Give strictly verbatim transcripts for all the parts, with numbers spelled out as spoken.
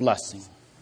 blessing.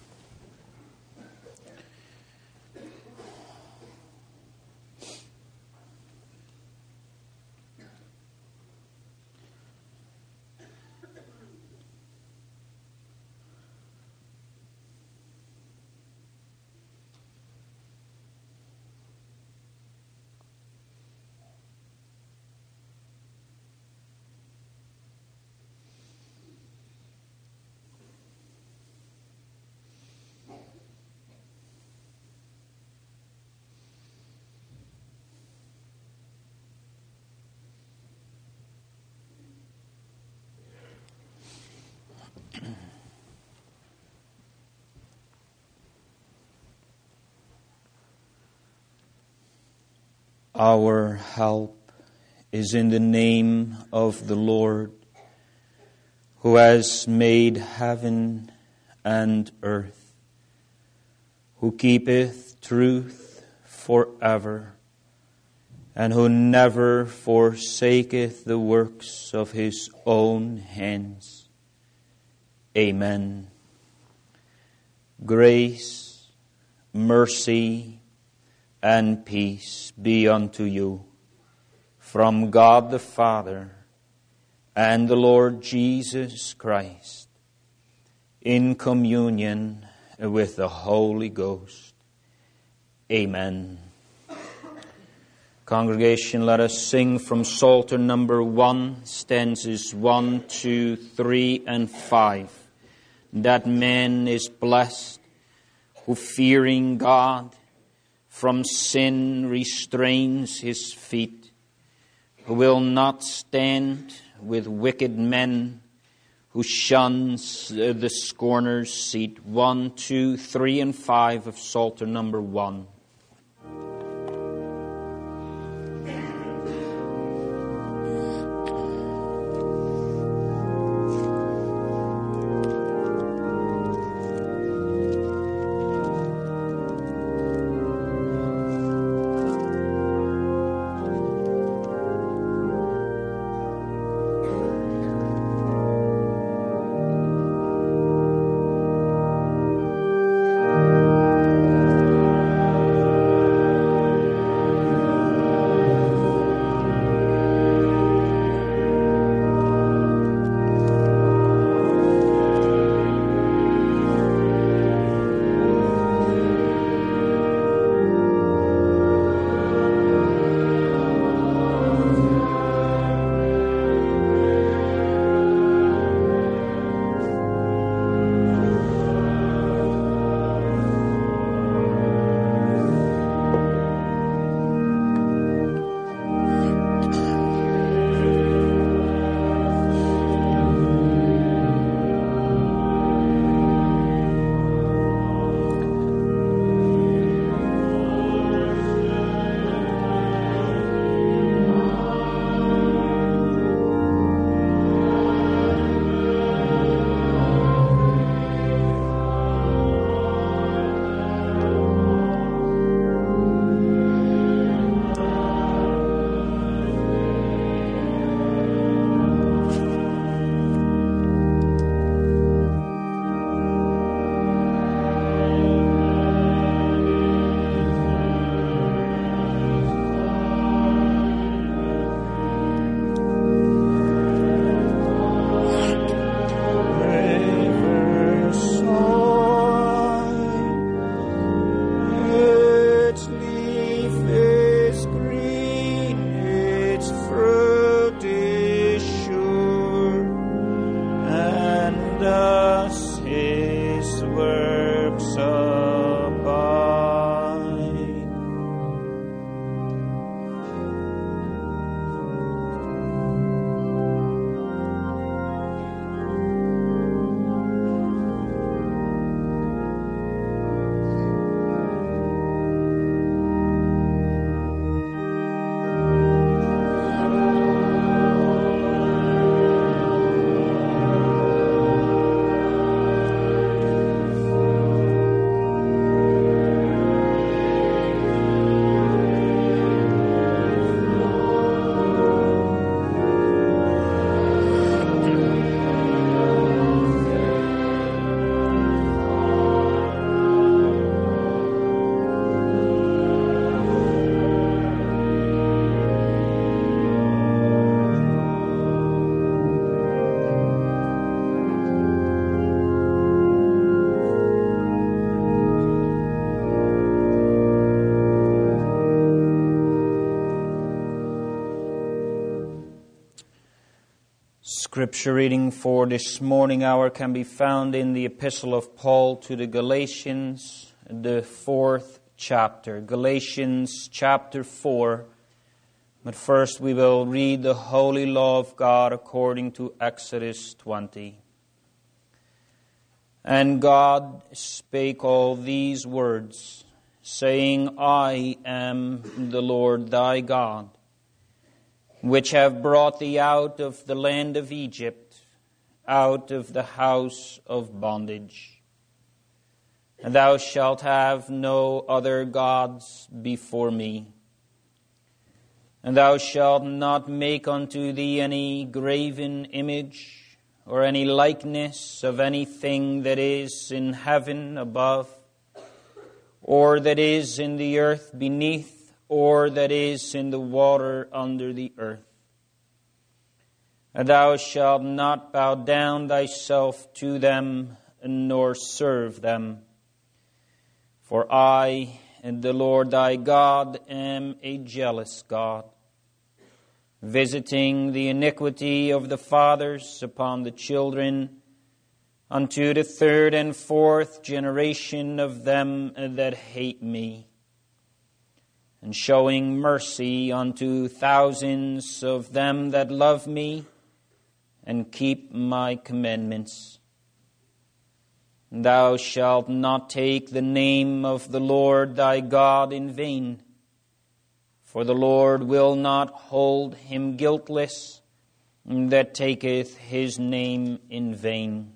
Our help is in the name of the Lord, who has made heaven and earth, who keepeth truth forever, and who never forsaketh the works of his own hands. Amen. Grace, mercy, and peace be unto you from God the Father and the Lord Jesus Christ, in communion with the Holy Ghost. Amen. Congregation, let us sing from Psalter number one, stanzas one, two, three, and five. That man is blessed who, fearing God, from sin restrains his feet, who will not stand with wicked men, who shuns the scorner's seat. One, two, three, and five of Psalter number one. Scripture reading for this morning hour can be found in the Epistle of Paul to the Galatians, the fourth chapter. Galatians chapter four. But first we will read the holy law of God according to Exodus twenty. And God spake all these words, saying, I am the Lord thy God, which have brought thee out of the land of Egypt, out of the house of bondage. And thou shalt have no other gods before me. And thou shalt not make unto thee any graven image, or any likeness of anything that is in heaven above, or that is in the earth beneath, or that is in the water under the earth. And thou shalt not bow down thyself to them, nor serve them. For I, the Lord thy God, am a jealous God, visiting the iniquity of the fathers upon the children, unto the third and fourth generation of them that hate me, and showing mercy unto thousands of them that love me and keep my commandments. Thou shalt not take the name of the Lord thy God in vain, for the Lord will not hold him guiltless that taketh his name in vain.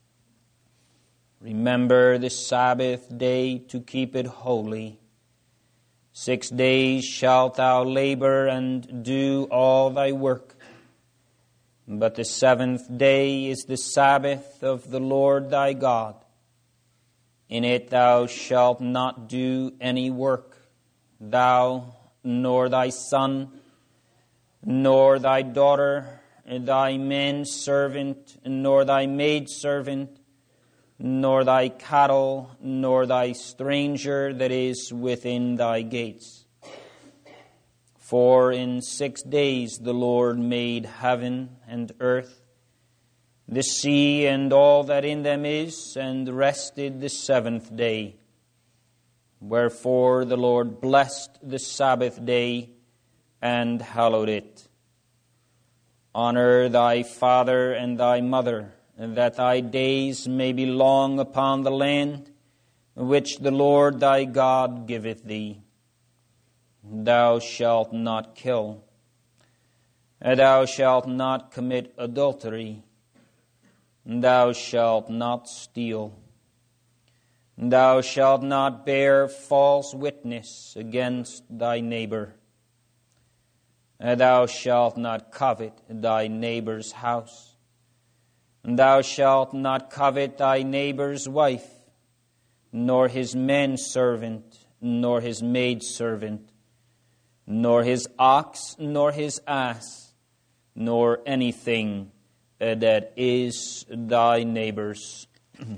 Remember the Sabbath day to keep it holy. Six days shalt thou labor and do all thy work. But the seventh day is the Sabbath of the Lord thy God. In it thou shalt not do any work, thou, nor thy son, nor thy daughter, thy manservant, nor thy maidservant, nor thy cattle, nor thy stranger that is within thy gates. For in six days the Lord made heaven and earth, the sea and all that in them is, and rested the seventh day. Wherefore the Lord blessed the Sabbath day and hallowed it. Honor thy father and thy mother, and that thy days may be long upon the land which the Lord thy God giveth thee. Thou shalt not kill. And thou shalt not commit adultery. And thou shalt not steal. And thou shalt not bear false witness against thy neighbor. And thou shalt not covet thy neighbor's house. And thou shalt not covet thy neighbor's wife, nor his manservant, nor his maidservant, nor his ox, nor his ass, nor anything that is thy neighbor's.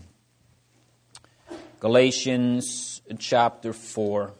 Galatians chapter four.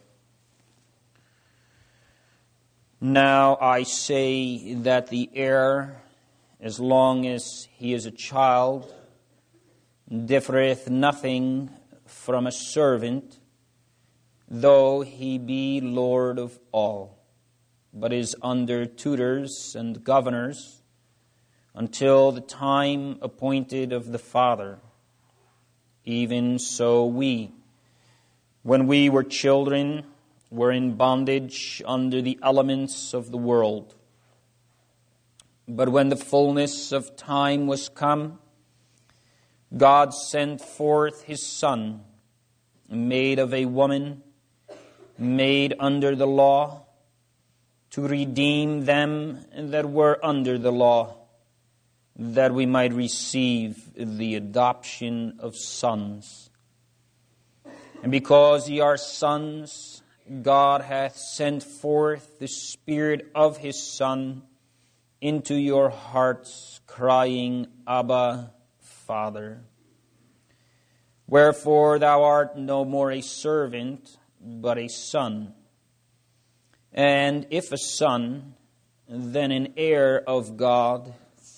Now I say that the heir, as long as he is a child, differeth nothing from a servant, though he be Lord of all, but is under tutors and governors, until the time appointed of the Father. Even so we, when we were children, were in bondage under the elements of the world. But when the fullness of time was come, God sent forth his Son, made of a woman, made under the law, to redeem them that were under the law, that we might receive the adoption of sons. And because ye are sons, God hath sent forth the Spirit of his Son into your hearts, crying, Abba, Father. Wherefore thou art no more a servant, but a son. And if a son, then an heir of God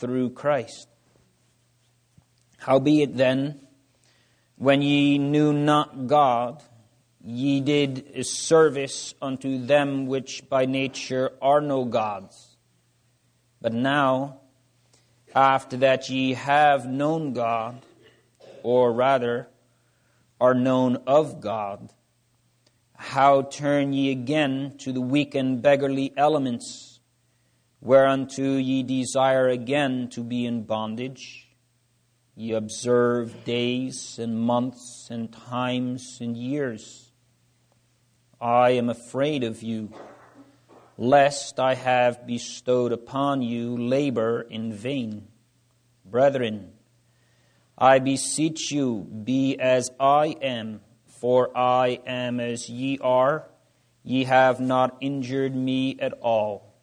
through Christ. Howbeit then, when ye knew not God, ye did service unto them which by nature are no gods. But now, after that ye have known God, or rather, are known of God, how turn ye again to the weak and beggarly elements, whereunto ye desire again to be in bondage? Ye observe days and months and times and years. I am afraid of you, lest I have bestowed upon you labor in vain. Brethren, I beseech you, be as I am, for I am as ye are. Ye have not injured me at all.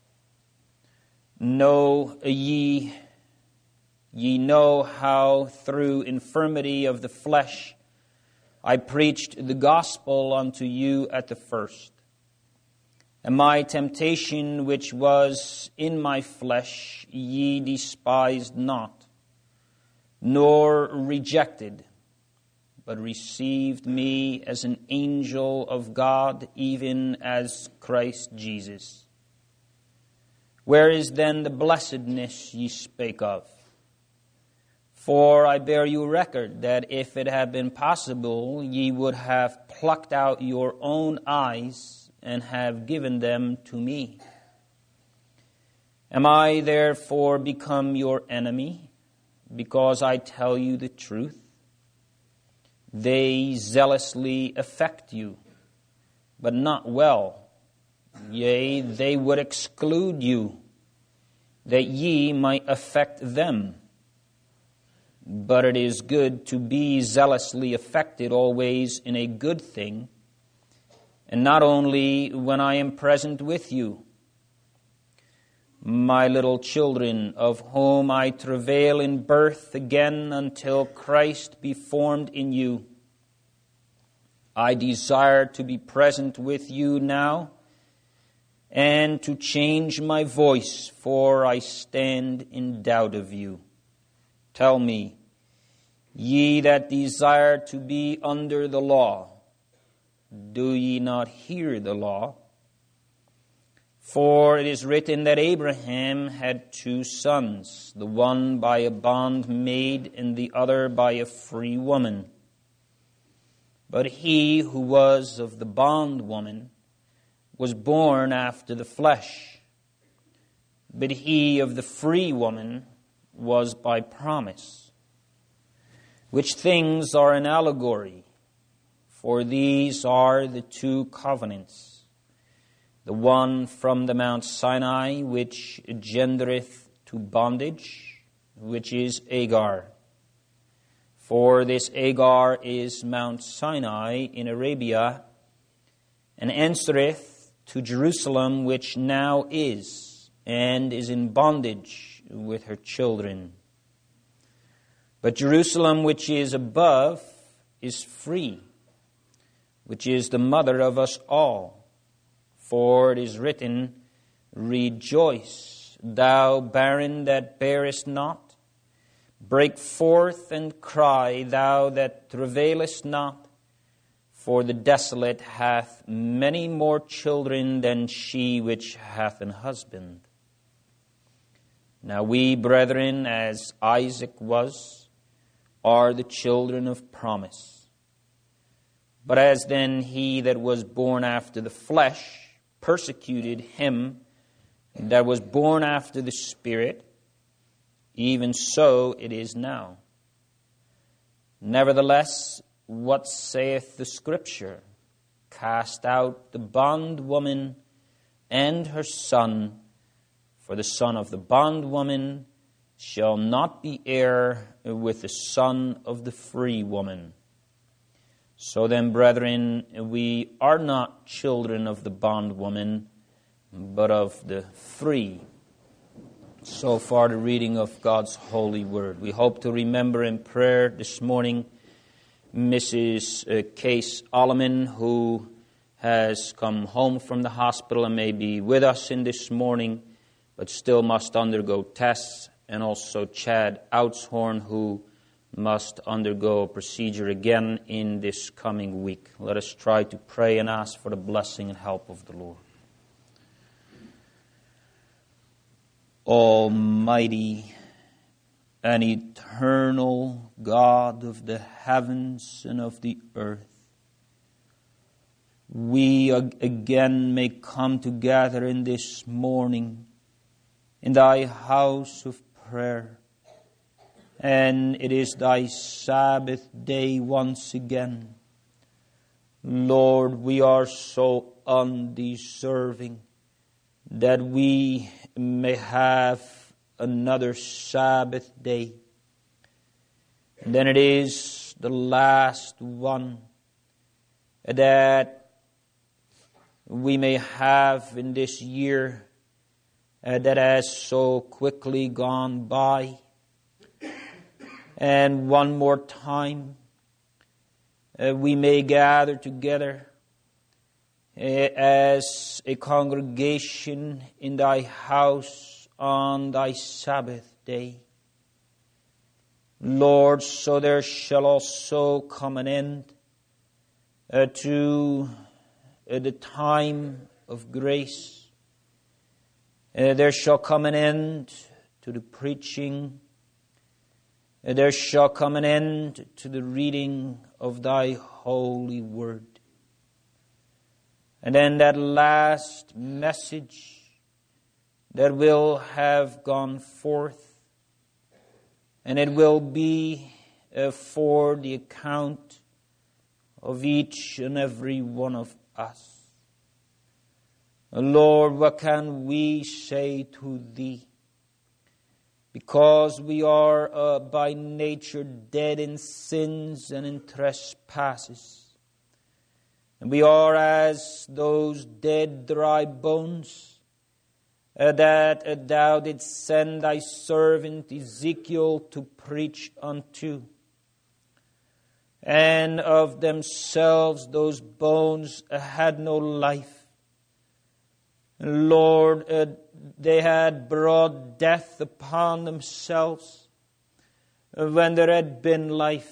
Know ye, ye know how through infirmity of the flesh I preached the gospel unto you at the first. And my temptation which was in my flesh ye despised not, nor rejected, but received me as an angel of God, even as Christ Jesus. Where is then the blessedness ye spake of? For I bear you record that if it had been possible, ye would have plucked out your own eyes and have given them to me. Am I therefore become your enemy, because I tell you the truth? They zealously affect you, but not well. Yea, they would exclude you, that ye might affect them. But it is good to be zealously affected always in a good thing, and not only when I am present with you. My little children, of whom I travail in birth again until Christ be formed in you, I desire to be present with you now, and to change my voice, for I stand in doubt of you. Tell me, ye that desire to be under the law, do ye not hear the law? For it is written that Abraham had two sons, the one by a bondmaid and the other by a free woman. But he who was of the bondwoman was born after the flesh, but he of the free woman was by promise. Which things are an allegory, for these are the two covenants, the one from the Mount Sinai, which gendereth to bondage, which is Agar. For this Agar is Mount Sinai in Arabia, and answereth to Jerusalem, which now is, and is in bondage with her children. But Jerusalem, which is above, is free, which is the mother of us all. For it is written, Rejoice, thou barren that bearest not. Break forth and cry, thou that travailest not. For the desolate hath many more children than she which hath an husband. Now we, brethren, as Isaac was, are the children of promise. But as then he that was born after the flesh persecuted him that was born after the Spirit, even so it is now. Nevertheless, what saith the Scripture? Cast out the bondwoman and her son, for the son of the bondwoman shall not be heir with the son of the free woman. So then, brethren, we are not children of the bondwoman, but of the free. So far, the reading of God's holy word. We hope to remember in prayer this morning Missus Case Alleman, who has come home from the hospital and may be with us in this morning, but still must undergo tests and also Chad Outshorn, who must undergo a procedure again in this coming week. Let us try to pray and ask for the blessing and help of the Lord. Almighty and eternal God of the heavens and of the earth, we again may come together in this morning in thy house of prayer. And it is thy Sabbath day once again. Lord, we are so undeserving that we may have another Sabbath day. And then it is the last one that we may have in this year uh, that has so quickly gone by. And one more time, uh, we may gather together uh, as a congregation in thy house on thy Sabbath day. Lord, so there shall also come an end uh, to uh, the time of grace. Uh, there shall come an end to the preaching. Uh, there shall come an end to the reading of thy holy word. And then that last message that will have gone forth, and it will be uh, for the account of each and every one of us. Lord, what can we say to thee? Because we are uh, by nature dead in sins and in trespasses. And we are as those dead dry bones uh, that uh, thou didst send thy servant Ezekiel to preach unto. And of themselves those bones uh, had no life. Lord, uh, they had brought death upon themselves when there had been life.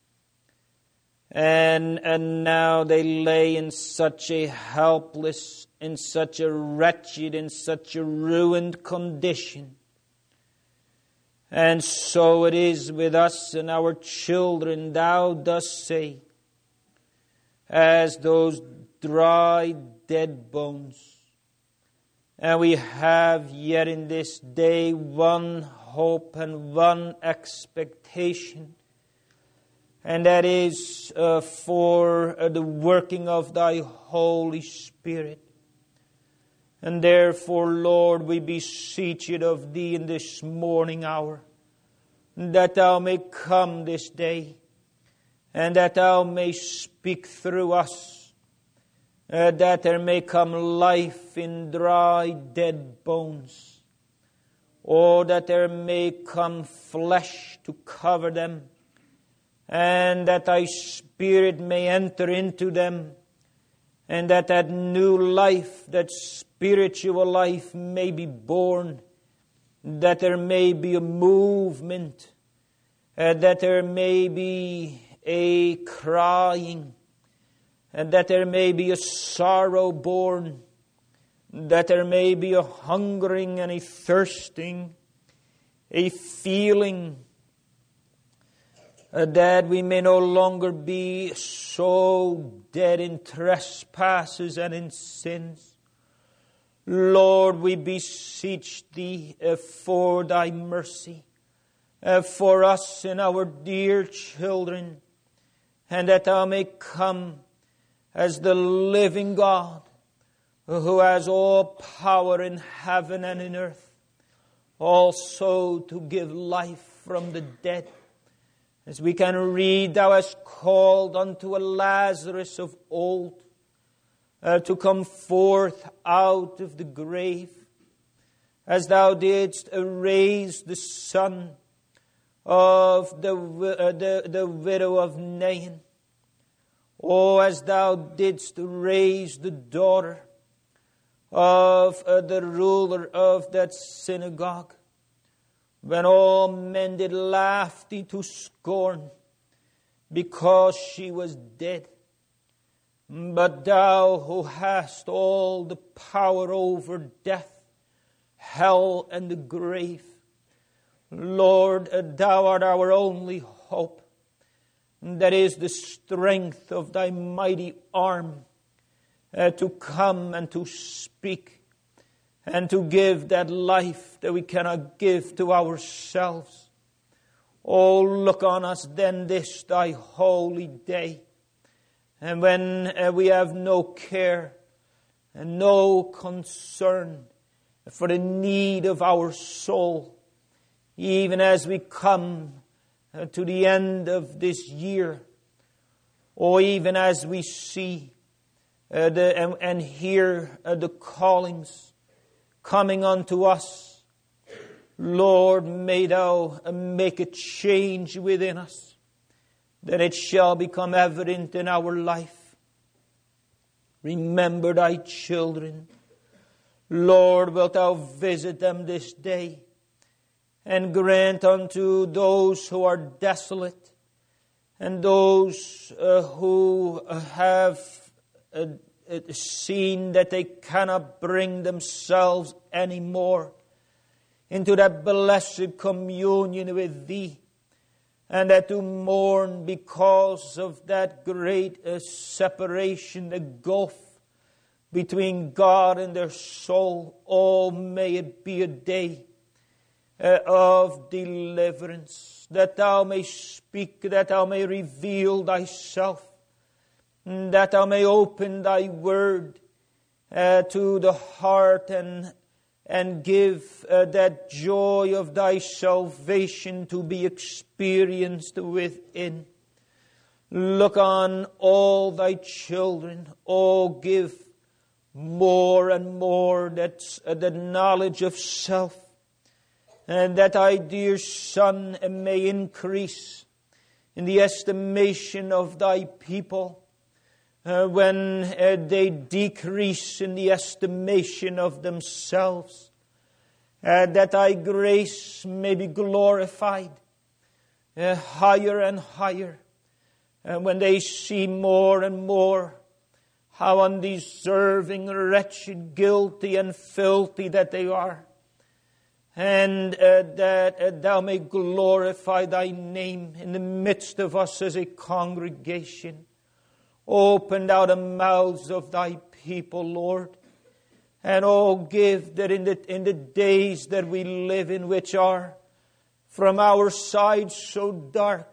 And, and now they lay in such a helpless, in such a wretched, in such a ruined condition. And so it is with us and our children, thou dost say, as those dry, dead bones. And we have yet in this day one hope and one expectation, and that is uh, for uh, the working of thy Holy Spirit. And therefore, Lord, we beseech it of thee in this morning hour, that thou may come this day, and that thou may speak through us, Uh, that there may come life in dry, dead bones. Oh, that there may come flesh to cover them, and that thy Spirit may enter into them, and that that new life, that spiritual life may be born, that there may be a movement, uh, that there may be a crying, and that there may be a sorrow born, that there may be a hungering and a thirsting, a feeling, uh, that we may no longer be so dead in trespasses and in sins. Lord, we beseech thee uh, for thy mercy, uh, for us and our dear children, and that thou may come as the living God, who has all power in heaven and in earth, also to give life from the dead. As we can read, thou hast called unto a Lazarus of old uh, to come forth out of the grave, as thou didst raise the son of the, uh, the, the widow of Nain. Oh, as thou didst raise the daughter of uh, the ruler of that synagogue. when all men did laugh thee to scorn, because she was dead. But thou who hast all the power over death, hell, and the grave, Lord, thou art our only hope. That is the strength of thy mighty arm uh, to come and to speak and to give that life that we cannot give to ourselves. Oh, look on us then this thy holy day. And when uh, we have no care and no concern for the need of our soul, even as we come uh, to the end of this year, or even as we see uh, the, and, and hear uh, the callings coming unto us, Lord, may thou uh, make a change within us, that it shall become evident in our life. Remember thy children. Lord, wilt thou visit them this day, and grant unto those who are desolate, and those uh, who have uh, seen that they cannot bring themselves anymore into that blessed communion with thee, and that to mourn because of that great uh, separation, the gulf between God and their soul. Oh, may it be a day uh, of deliverance, that thou may speak, that thou may reveal thyself, that thou may open thy word uh, to the heart and and give uh, that joy of thy salvation to be experienced within. Look on all thy children. Oh, give more and more that uh, the knowledge of self, and that thy dear Son may increase in the estimation of thy people, Uh, when uh, they decrease in the estimation of themselves, uh, that thy grace may be glorified uh, higher and higher, and uh, when they see more and more how undeserving, wretched, guilty, and filthy that they are, and uh, that uh, thou may glorify thy name in the midst of us as a congregation. Open thou the mouths of thy people, Lord. And oh, give that in the, in the days that we live in, which are from our side so dark,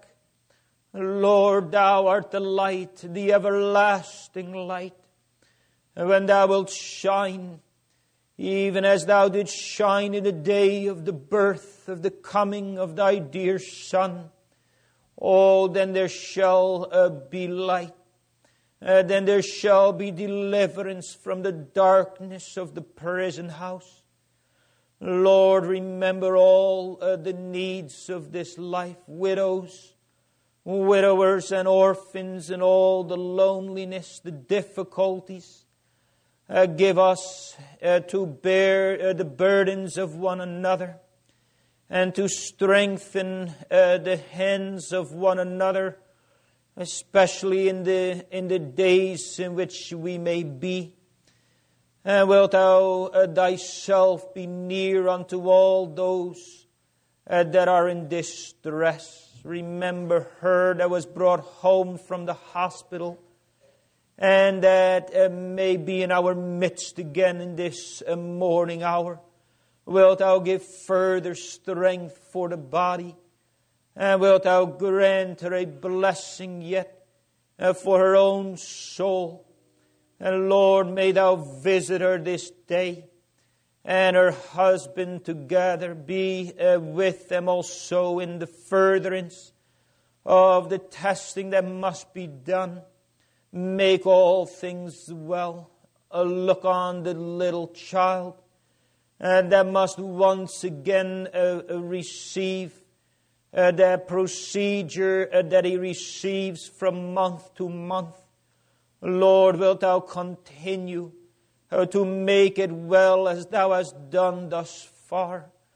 Lord, thou art the light, the everlasting light. And when thou wilt shine, even as thou didst shine in the day of the birth, of the coming of thy dear Son, oh, then there shall uh, be light. Uh, then there shall be deliverance from the darkness of the prison house. Lord, remember all uh, the needs of this life, widows, widowers and orphans, and all the loneliness, the difficulties. Uh, give us uh, to bear uh, the burdens of one another, and to strengthen uh, the hands of one another, especially in the in the days in which we may be. And wilt thou uh, thyself be near unto all those uh, that are in distress. Remember her that was brought home from the hospital, and that uh, may be in our midst again in this uh, morning hour. Wilt thou give further strength for the body, and wilt thou grant her a blessing yet uh, for her own soul. And Lord, may thou visit her this day, and her husband together. Be uh, with them also in the furtherance of the testing that must be done. Make all things well. Uh, look on the little child, and that must once again uh, receive Uh, the procedure uh, that he receives from month to month. Lord, wilt thou continue uh, to make it well as thou hast done thus far,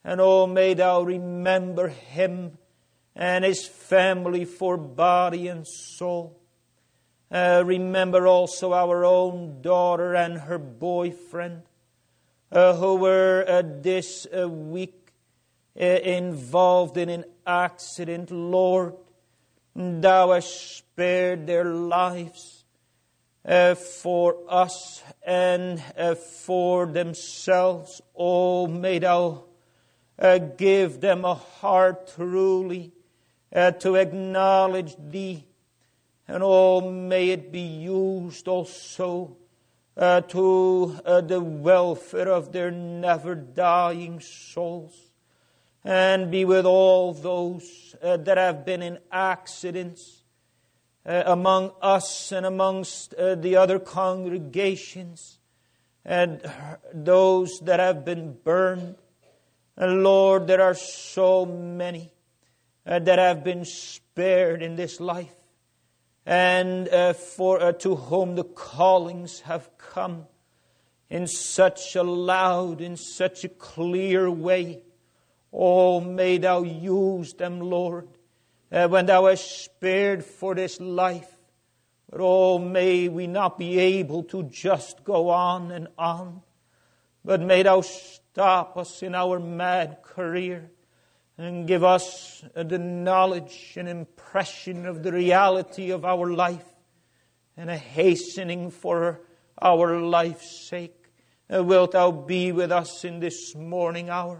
And oh, may thou remember him and his family for body and soul. Uh, remember also our own daughter and her boyfriend, uh, who were uh, this uh, week uh, involved in an accident. Lord, thou hast spared their lives uh, for us and uh, for themselves. Oh, may thou uh, give them a heart truly uh, to acknowledge thee. And oh, may it be used also uh, to uh, the welfare of their never-dying souls. And be with all those uh, that have been in accidents uh, among us and amongst uh, the other congregations. And those that have been burned. And Lord, there are so many uh, that have been spared in this life. And uh, for uh, to whom the callings have come in such a loud, in such a clear way. Oh, may thou use them, Lord, uh, when thou hast spared for this life. But oh, may we not be able to just go on and on, but may thou stop us in our mad career and give us the knowledge and impression of the reality of our life and a hastening for our life's sake. Uh, wilt thou be with us in this morning hour?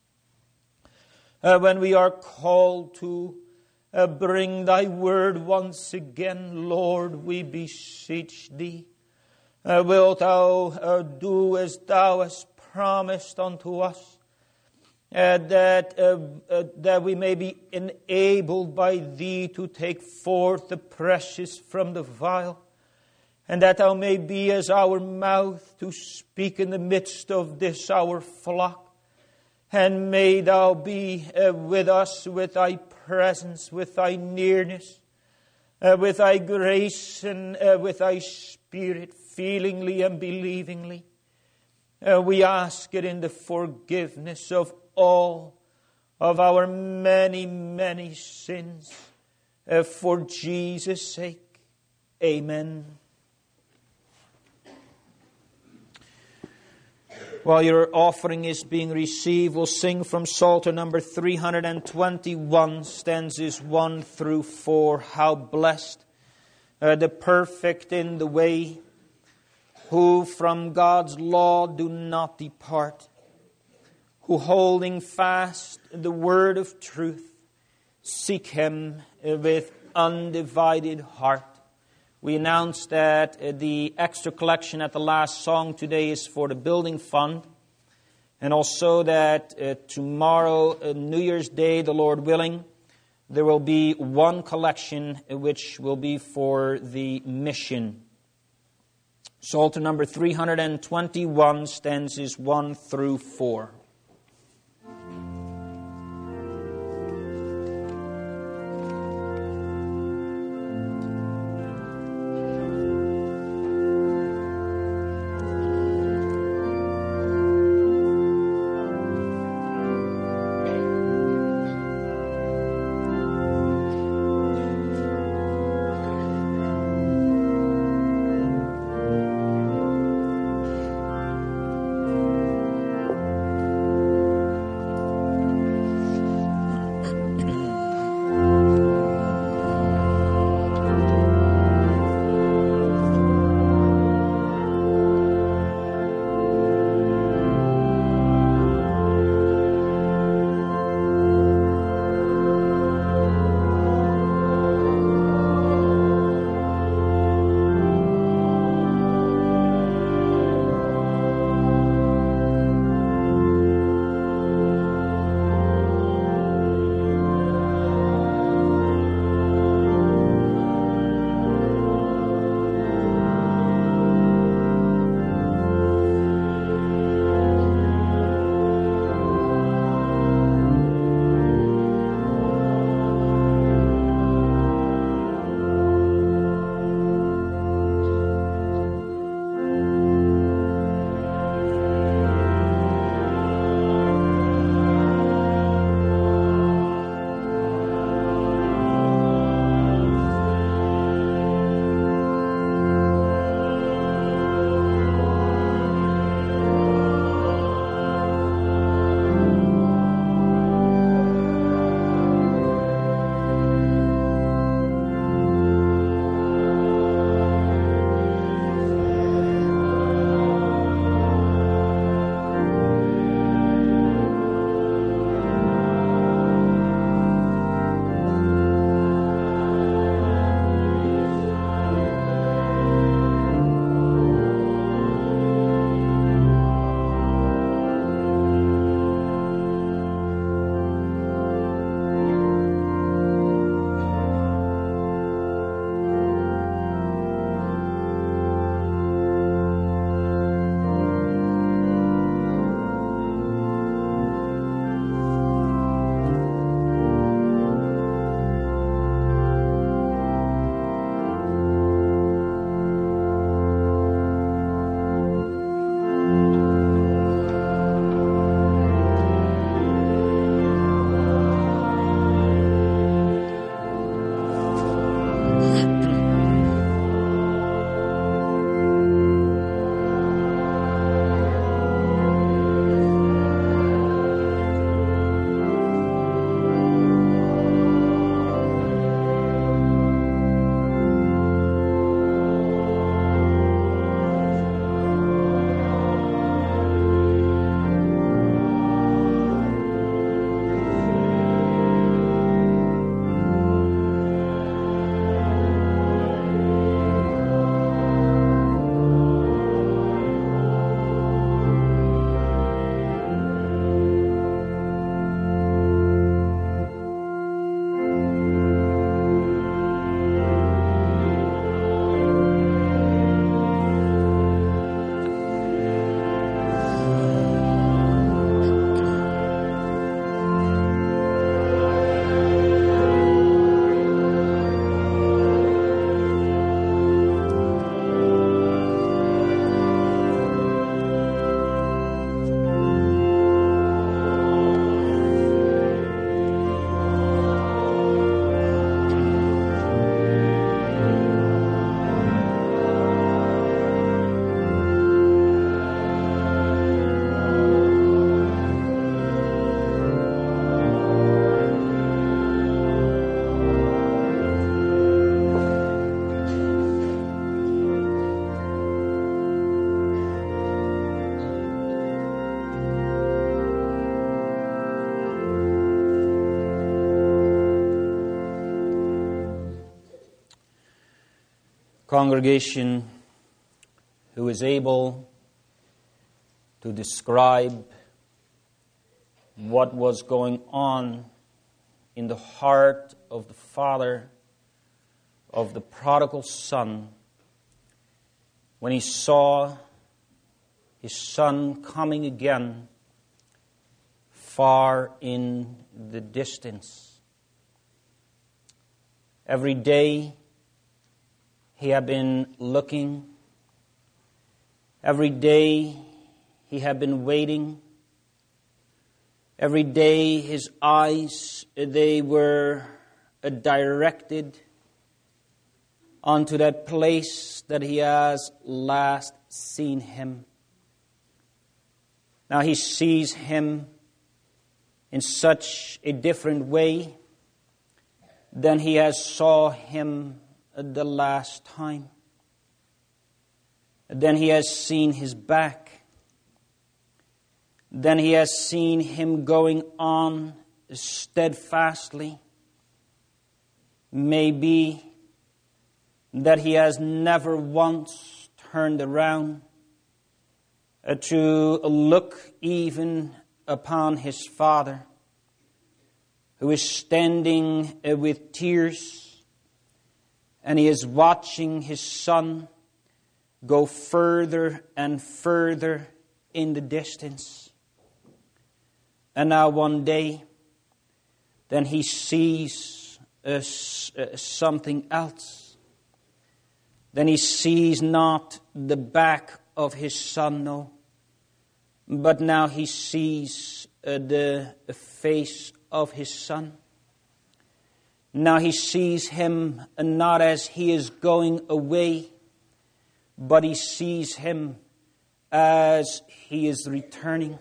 Uh, when we are called to uh, bring thy word once again, Lord, we beseech thee. Uh, wilt thou uh, do as thou hast promised unto us? Uh, that uh, uh, that we may be enabled by thee to take forth the precious from the vile, and that thou may be as our mouth to speak in the midst of this our flock. And may thou be uh, with us with thy presence, with thy nearness, uh, with thy grace and uh, with thy spirit, feelingly and believingly. Uh, we ask it in the forgiveness of all of our many, many sins. Uh, for Jesus' sake. Amen. While your offering is being received, we'll sing from Psalter number three hundred twenty-one, stanzas one through four. How blessed uh, the perfect in the way, who from God's law do not depart, who holding fast the word of truth, seek Him with undivided heart. We announced that the extra collection at the last song today is for the building fund. And also that uh, tomorrow, uh, New Year's Day, the Lord willing, there will be one collection which will be for the mission. Psalter number three hundred twenty-one, stanzas one through four. Congregation who is able to describe what was going on in the heart of the father of the prodigal son when he saw his son coming again far in the distance. Every day he had been looking. Every day he had been waiting. Every day his eyes, they were directed onto that place that he has last seen him. Now he sees him in such a different way than he has saw him the last time. Then he has seen his back. Then he has seen him going on steadfastly. Maybe that he has never once turned around uh, to look even upon his father, who is standing uh, with tears, and he is watching his son go further and further in the distance. And now one day, then he sees uh, s- uh, something else. Then he sees not the back of his son, no, but now he sees uh, the face of his son. Now he sees him not as he is going away, but he sees him as he is returning.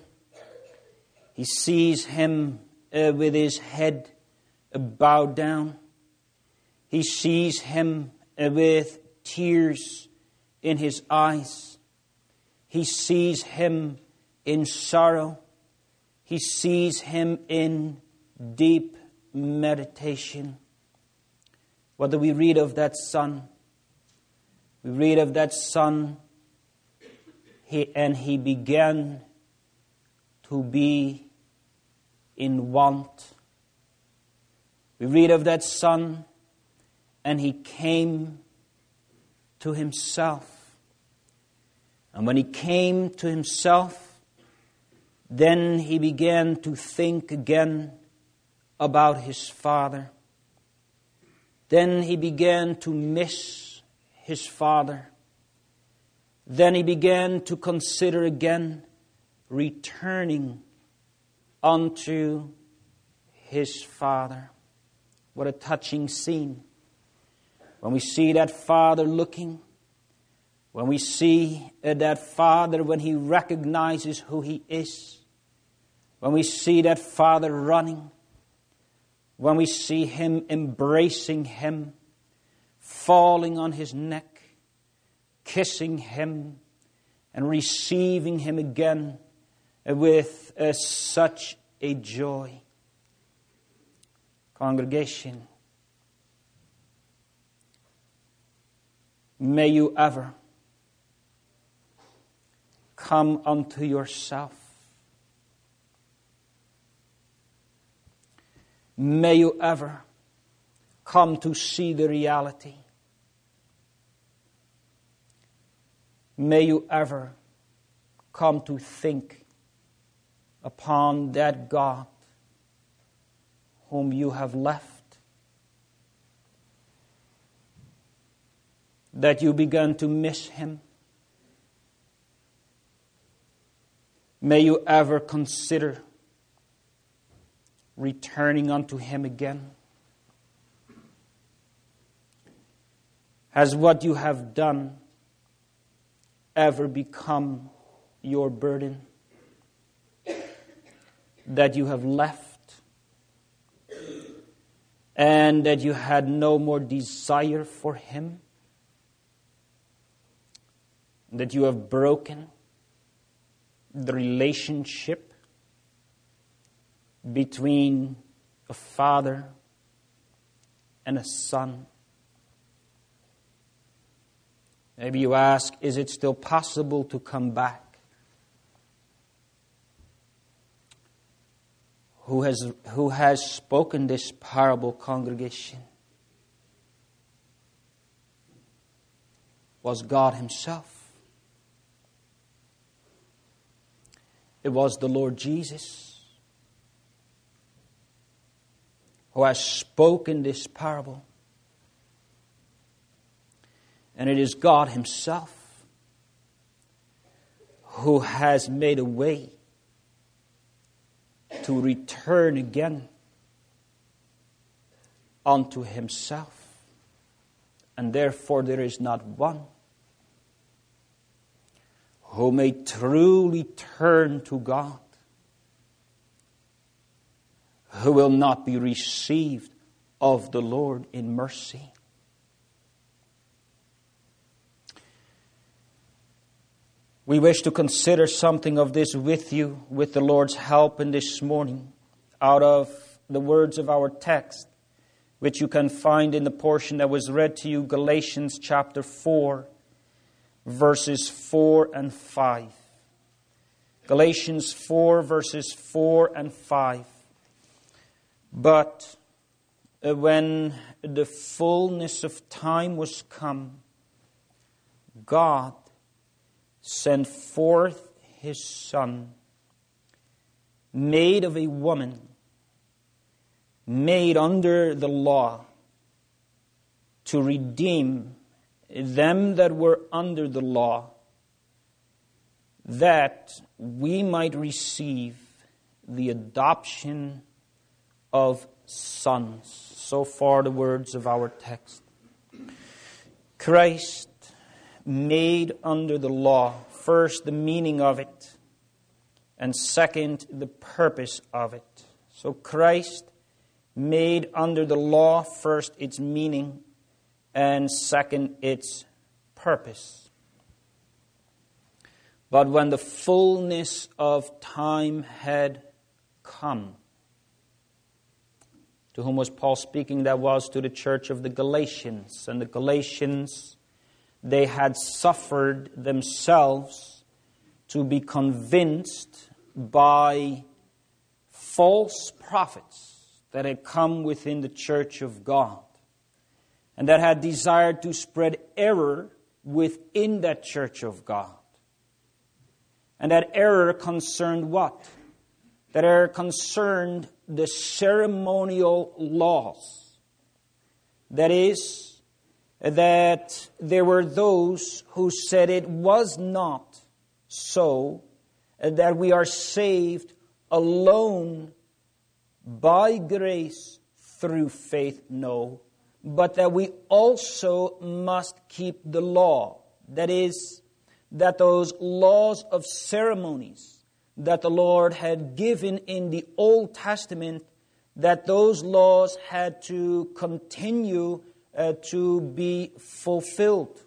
He sees him uh, with his head uh, bowed down. He sees him uh, with tears in his eyes. He sees him in sorrow. He sees him in deep meditation. What do we read of that son? We read of that son, he, and he began to be in want. We read of that son, and he came to himself. And when he came to himself, then he began to think again about his father. Then he began to miss his father. Then he began to consider again returning unto his father. What a touching scene. When we see that father looking, when we see that father when he recognizes who he is, when we see that father running, when we see him embracing him, falling on his neck, kissing him, and receiving him again with uh, such a joy. Congregation, may you ever come unto yourself. May you ever come to see the reality. May you ever come to think upon that God whom you have left, that you began to miss him. May you ever consider returning unto him again. Has what you have done ever become your burden, that you have left and that you had no more desire for him, that you have broken the relationship between a father and a son? Maybe you ask, is it still possible to come back? Who has, who has spoken this parable, congregation? Was God Himself. It was the Lord Jesus who has spoken this parable. And it is God Himself who has made a way to return again unto Himself. And therefore there is not one who may truly turn to God who will not be received of the Lord in mercy. We wish to consider something of this with you, with the Lord's help in this morning, out of the words of our text, which you can find in the portion that was read to you, Galatians chapter four, verses four and five. Galatians four, verses four and five. But when the fullness of time was come, God sent forth His Son, made of a woman, made under the law, to redeem them that were under the law, that we might receive the adoption of sons. So far the words of our text. Christ made under the law. First, the meaning of it. And second, the purpose of it. So Christ made under the law, first its meaning, and second its purpose. But when the fullness of time had come, to whom was Paul speaking? That was to the church of the Galatians. And the Galatians, they had suffered themselves to be convinced by false prophets that had come within the church of God, and that had desired to spread error within that church of God. And that error concerned what? That error concerned the ceremonial laws. That is, that there were those who said it was not so, that we are saved alone by grace through faith, no, but that we also must keep the law. That is, that those laws of ceremonies that the Lord had given in the Old Testament, that those laws had to continue uh, to be fulfilled.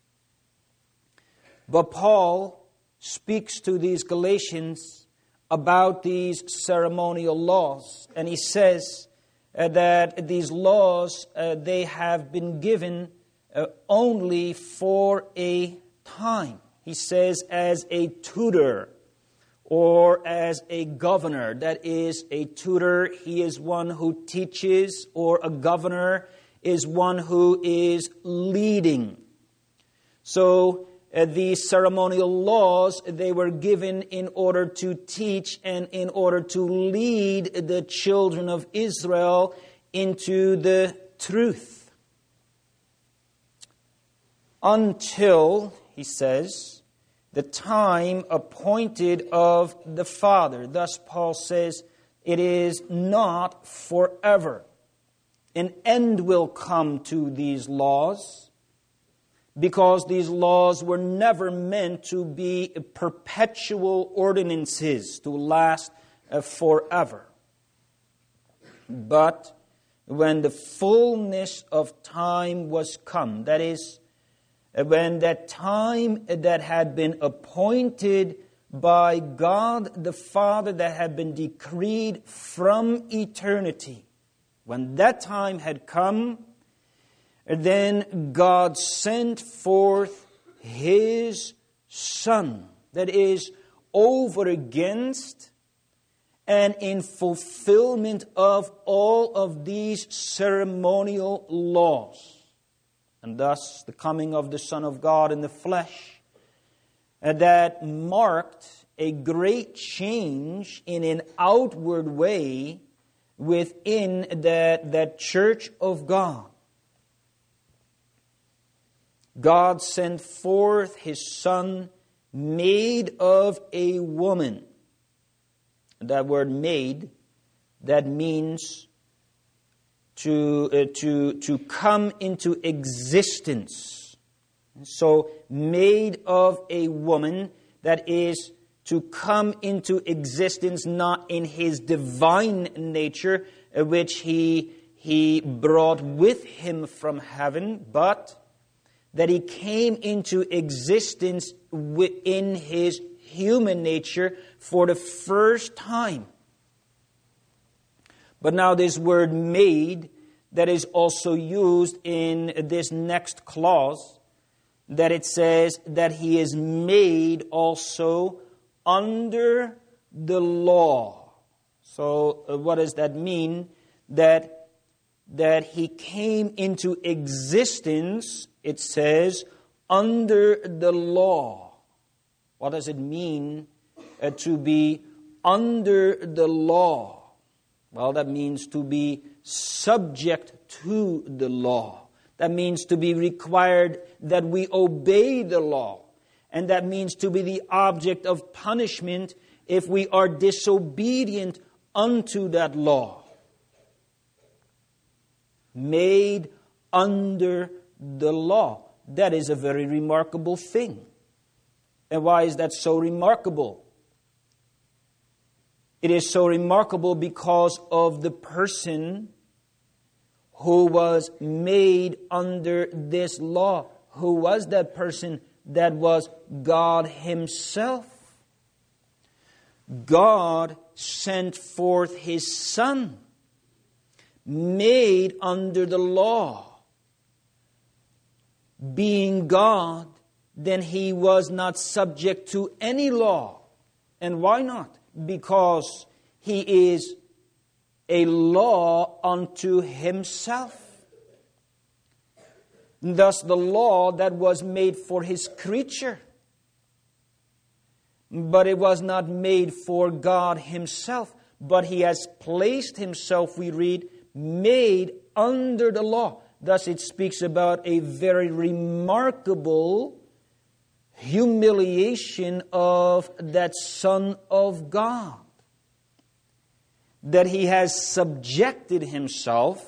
But Paul speaks to these Galatians about these ceremonial laws, and he says uh, that these laws, uh, they have been given uh, only for a time. He says as a tutor, or as a governor. That is, a tutor, he is one who teaches, or a governor is one who is leading. So uh, these ceremonial laws, they were given in order to teach and in order to lead the children of Israel into the truth. Until, he says, the time appointed of the Father. Thus Paul says, it is not forever. An end will come to these laws, because these laws were never meant to be perpetual ordinances to last forever. But when the fullness of time was come, that is, when that time that had been appointed by God the Father, that had been decreed from eternity, when that time had come, then God sent forth His Son. That is, over against and in fulfillment of all of these ceremonial laws. And thus the coming of the Son of God in the flesh, uh, that marked a great change in an outward way within that, that church of God. God sent forth His Son, made of a woman. That word made, that means to, uh, to, to come into existence. So, made of a woman, that is to come into existence not in His divine nature, uh, which he, he brought with Him from heaven, but that He came into existence within His human nature for the first time. But now this word made, that is also used in this next clause, that it says that He is made also under the law. So uh, what does that mean? That, that He came into existence, it says, under the law. What does it mean uh, to be under the law? Well, that means to be subject to the law. That means to be required that we obey the law. And that means to be the object of punishment if we are disobedient unto that law. Made under the law. That is a very remarkable thing. And why is that so remarkable? It is so remarkable because of the person who was made under this law. Who was that person? That was God Himself. God sent forth His Son, made under the law. Being God, then He was not subject to any law. And why not? Because He is a law unto Himself. Thus the law that was made for His creature. But it was not made for God Himself. But He has placed Himself, we read, made under the law. Thus it speaks about a very remarkable humiliation of that Son of God. That He has subjected Himself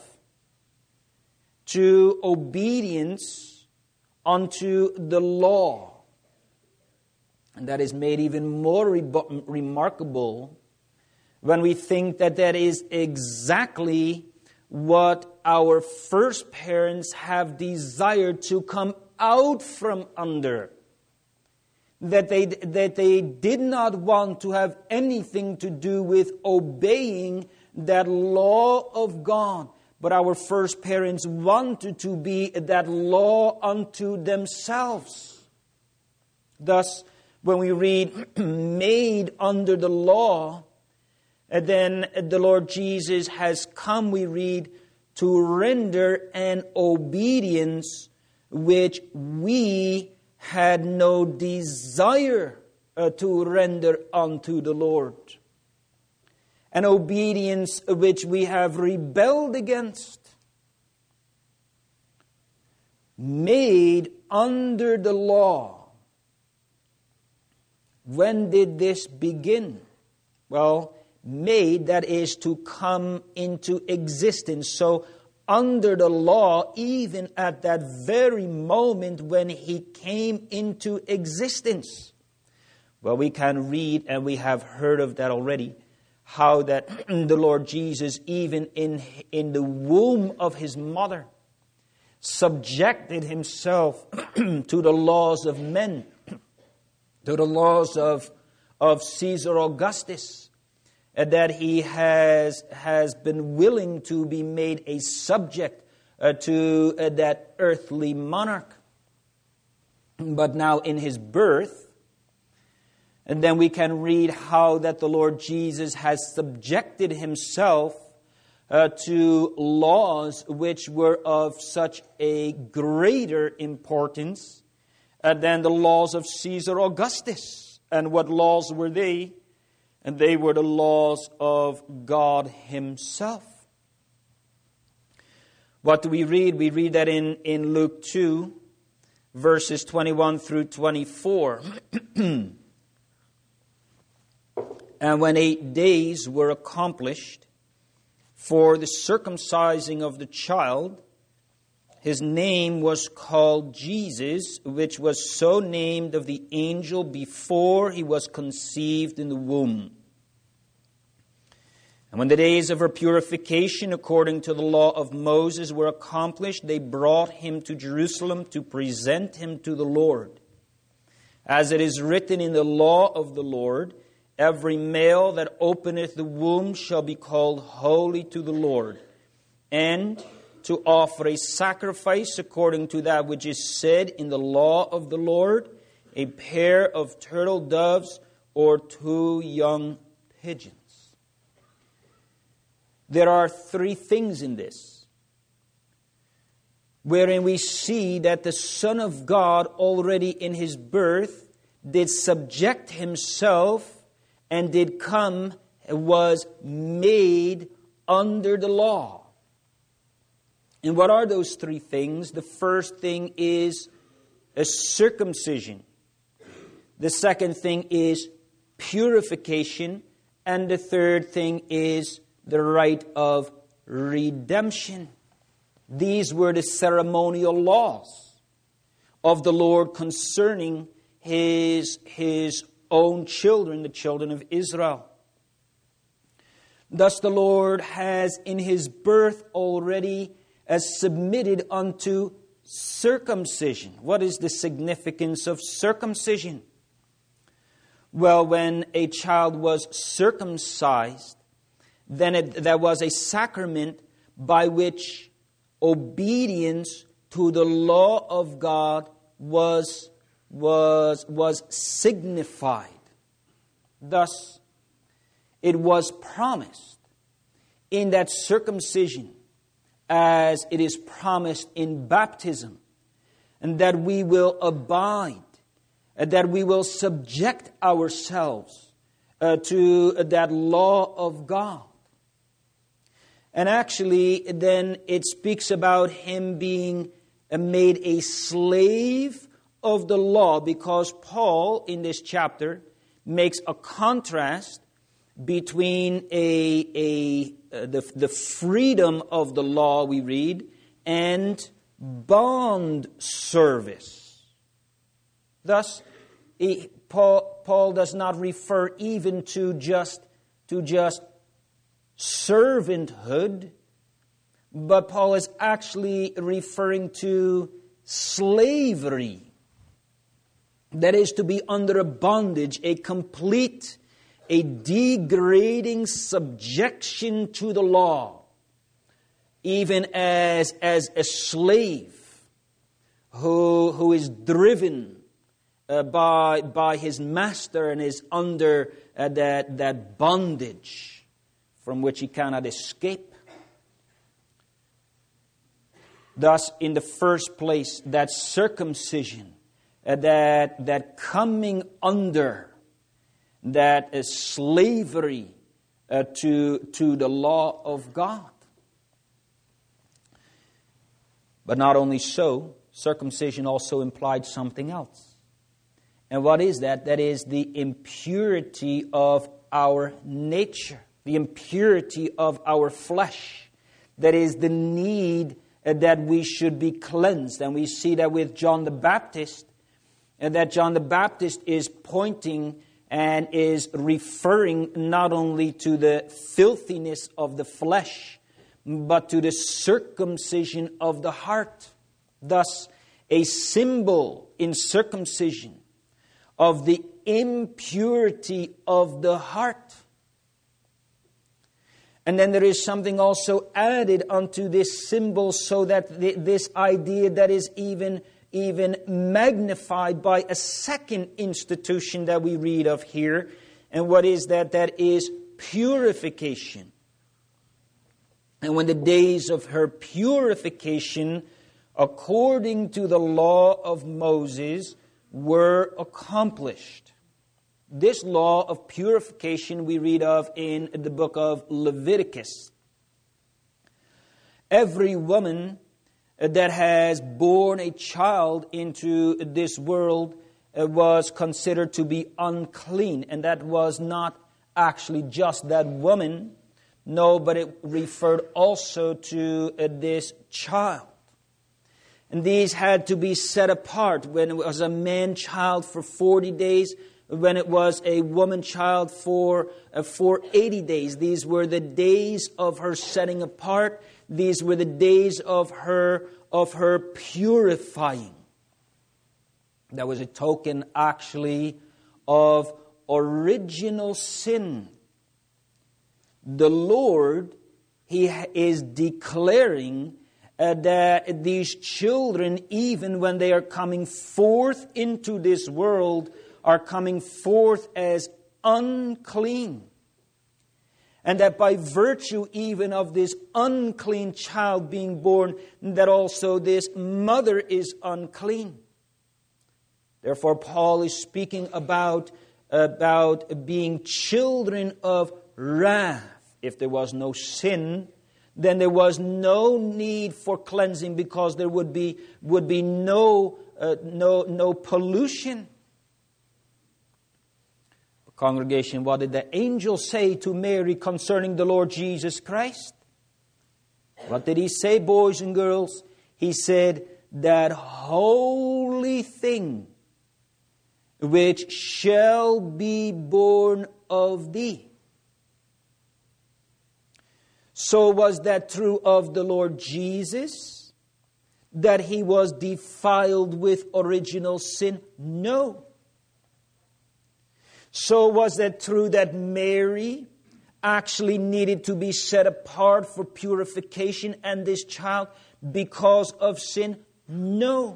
to obedience unto the law. And that is made even more re- remarkable when we think that that is exactly what our first parents have desired to come out from under. That they, that they did not want to have anything to do with obeying that law of God. But our first parents wanted to be that law unto themselves. Thus, when we read made under the law, and then the Lord Jesus has come, we read, to render an obedience which we had no desire uh, to render unto the Lord. An obedience which we have rebelled against. Made under the law. When did this begin? Well, made, that is to come into existence. So, under the law, even at that very moment when He came into existence. Well, we can read, and we have heard of that already, how that the Lord Jesus, even in, in the womb of His mother, subjected Himself to the laws of men, to the laws of, of Caesar Augustus, and that He has, has been willing to be made a subject uh, to uh, that earthly monarch. but now in his birth. And then we can read how that the Lord Jesus has subjected himself uh, to laws which were of such a greater importance uh, than the laws of Caesar Augustus. And what laws were they? And they were the laws of God himself. What do we read? We read that in, in Luke two, verses twenty-one through twenty-four. And when eight days were accomplished for the circumcising of the child, his name was called Jesus, which was so named of the angel before he was conceived in the womb. And when the days of her purification according to the law of Moses were accomplished, they brought him to Jerusalem to present him to the Lord. As it is written in the law of the Lord, every male that openeth the womb shall be called holy to the Lord, and to offer a sacrifice according to that which is said in the law of the Lord, a pair of turtle doves or two young pigeons. There are three things in this, wherein we see that the Son of God already in his birth did subject himself and did come, was made under the law. And what are those three things? The first thing is a circumcision. The second thing is purification. And the third thing is the rite of redemption. These were the ceremonial laws of the Lord concerning his, his own children, the children of Israel. Thus the Lord has in his birth already as submitted unto circumcision. What is the significance of circumcision? Well, when a child was circumcised, then it, there was a sacrament by which obedience to the law of God was was was signified. Thus, it was promised in that circumcision, as it is promised in baptism, and that we will abide, and that we will subject ourselves uh, to that law of God. And actually, then it speaks about him being uh, made a slave of the law, because Paul in this chapter makes a contrast between a, a uh, the, the freedom of the law we read and bond service. Thus, he, Paul, Paul does not refer even to just to just servanthood, but Paul is actually referring to slavery. That is, to be under a bondage, a complete, a degrading subjection to the law, even as, as a slave who, who is driven uh, by, by his master and is under uh, that, that bondage from which he cannot escape. Thus, in the first place, that circumcision, Uh, that that coming under that uh, slavery uh, to to the law of God. But not only so, circumcision also implied something else. And what is that? That is the impurity of our nature, the impurity of our flesh. That is the need uh, that we should be cleansed. And we see that with John the Baptist, and that John the Baptist is pointing and is referring not only to the filthiness of the flesh, but to the circumcision of the heart. Thus, a symbol in circumcision of the impurity of the heart. And then there is something also added unto this symbol, so that this idea that is even even magnified by a second institution that we read of here. And what is that? That is purification. And when the days of her purification, according to the law of Moses, were accomplished. This law of purification we read of in the book of Leviticus. Every woman that has borne a child into this world was considered to be unclean. And that was not actually just that woman. No, but it referred also to this child. And these had to be set apart. When it was a man child for forty days, when it was a woman child for, uh, for eighty days. These were the days of her setting apart. These were the days of her, of her purifying. That was a token actually of original sin. The Lord, He is declaring uh, that these children, even when they are coming forth into this world, are coming forth as unclean. And that by virtue even of this unclean child being born, that also this mother is unclean. Therefore, Paul is speaking about, about being children of wrath. If there was no sin, then there was no need for cleansing, because there would be, would be no, uh, no, no pollution. Congregation, what did the angel say to Mary concerning the Lord Jesus Christ? What did he say, boys and girls? He said, that holy thing which shall be born of thee. So was that true of the Lord Jesus, that He was defiled with original sin? No. So was that true that Mary actually needed to be set apart for purification and this child because of sin? No.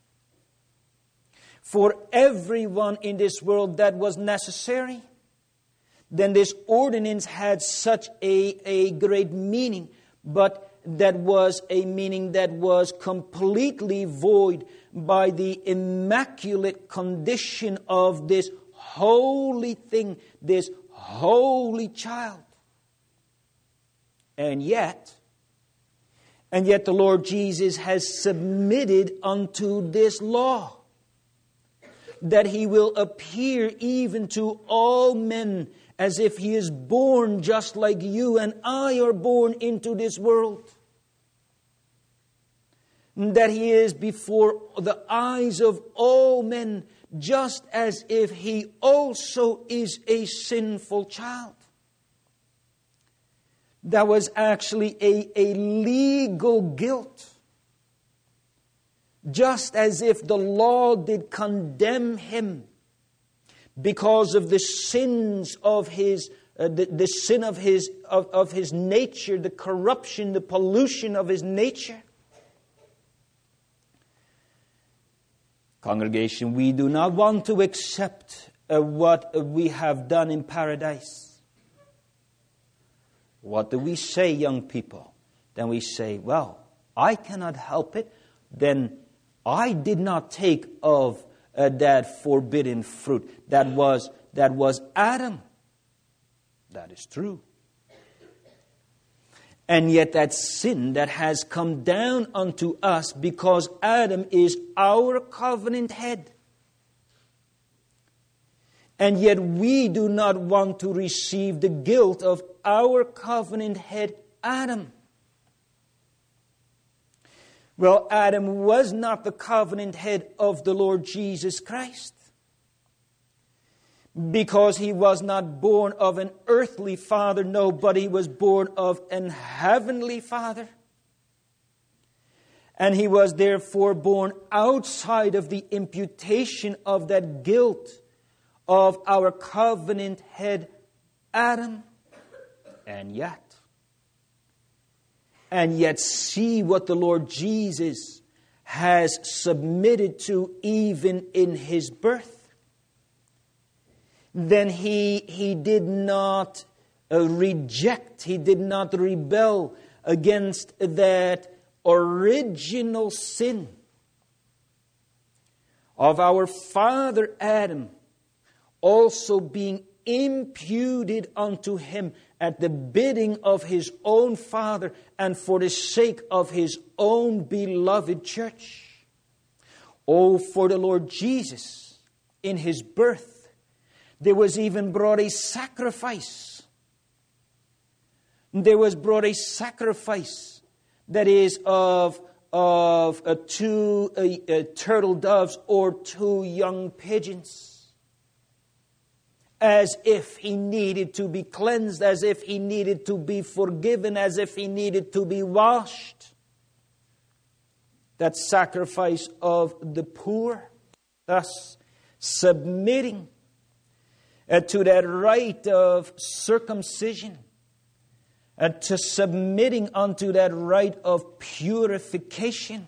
For everyone in this world that was necessary. Then this ordinance had such a, a great meaning, but that was a meaning that was completely void by the immaculate condition of this holy thing, this holy child. And yet, and yet the Lord Jesus has submitted unto this law, that He will appear even to all men as if He is born just like you and I are born into this world. That He is before the eyes of all men, just as if He also is a sinful child. That was actually a, a legal guilt. Just as if the law did condemn Him because of the sins of his, uh, the, the sin of his, of, of his nature, the corruption, the pollution of his nature. Congregation, we do not want to accept uh, what we have done in paradise. What do we say, young people? Then we say, well, I cannot help it. Then I did not take of uh, that forbidden fruit. That was, that was Adam. That is true. And yet that sin that has come down unto us because Adam is our covenant head. And yet we do not want to receive the guilt of our covenant head, Adam. Well, Adam was not the covenant head of the Lord Jesus Christ, because he was not born of an earthly father, no, but he was born of an heavenly Father. And he was therefore born outside of the imputation of that guilt of our covenant head, Adam. And yet, and yet see what the Lord Jesus has submitted to even in his birth, then he, he did not uh, reject, he did not rebel against that original sin of our father Adam also being imputed unto him at the bidding of his own Father and for the sake of his own beloved church. Oh, for the Lord Jesus, in his birth, there was even brought a sacrifice. There was brought a sacrifice that is of, of uh, two uh, uh, turtle doves or two young pigeons. As if he needed to be cleansed, as if he needed to be forgiven, as if he needed to be washed. That sacrifice of the poor, thus submitting uh, to that rite of circumcision, and uh, to submitting unto that rite of purification,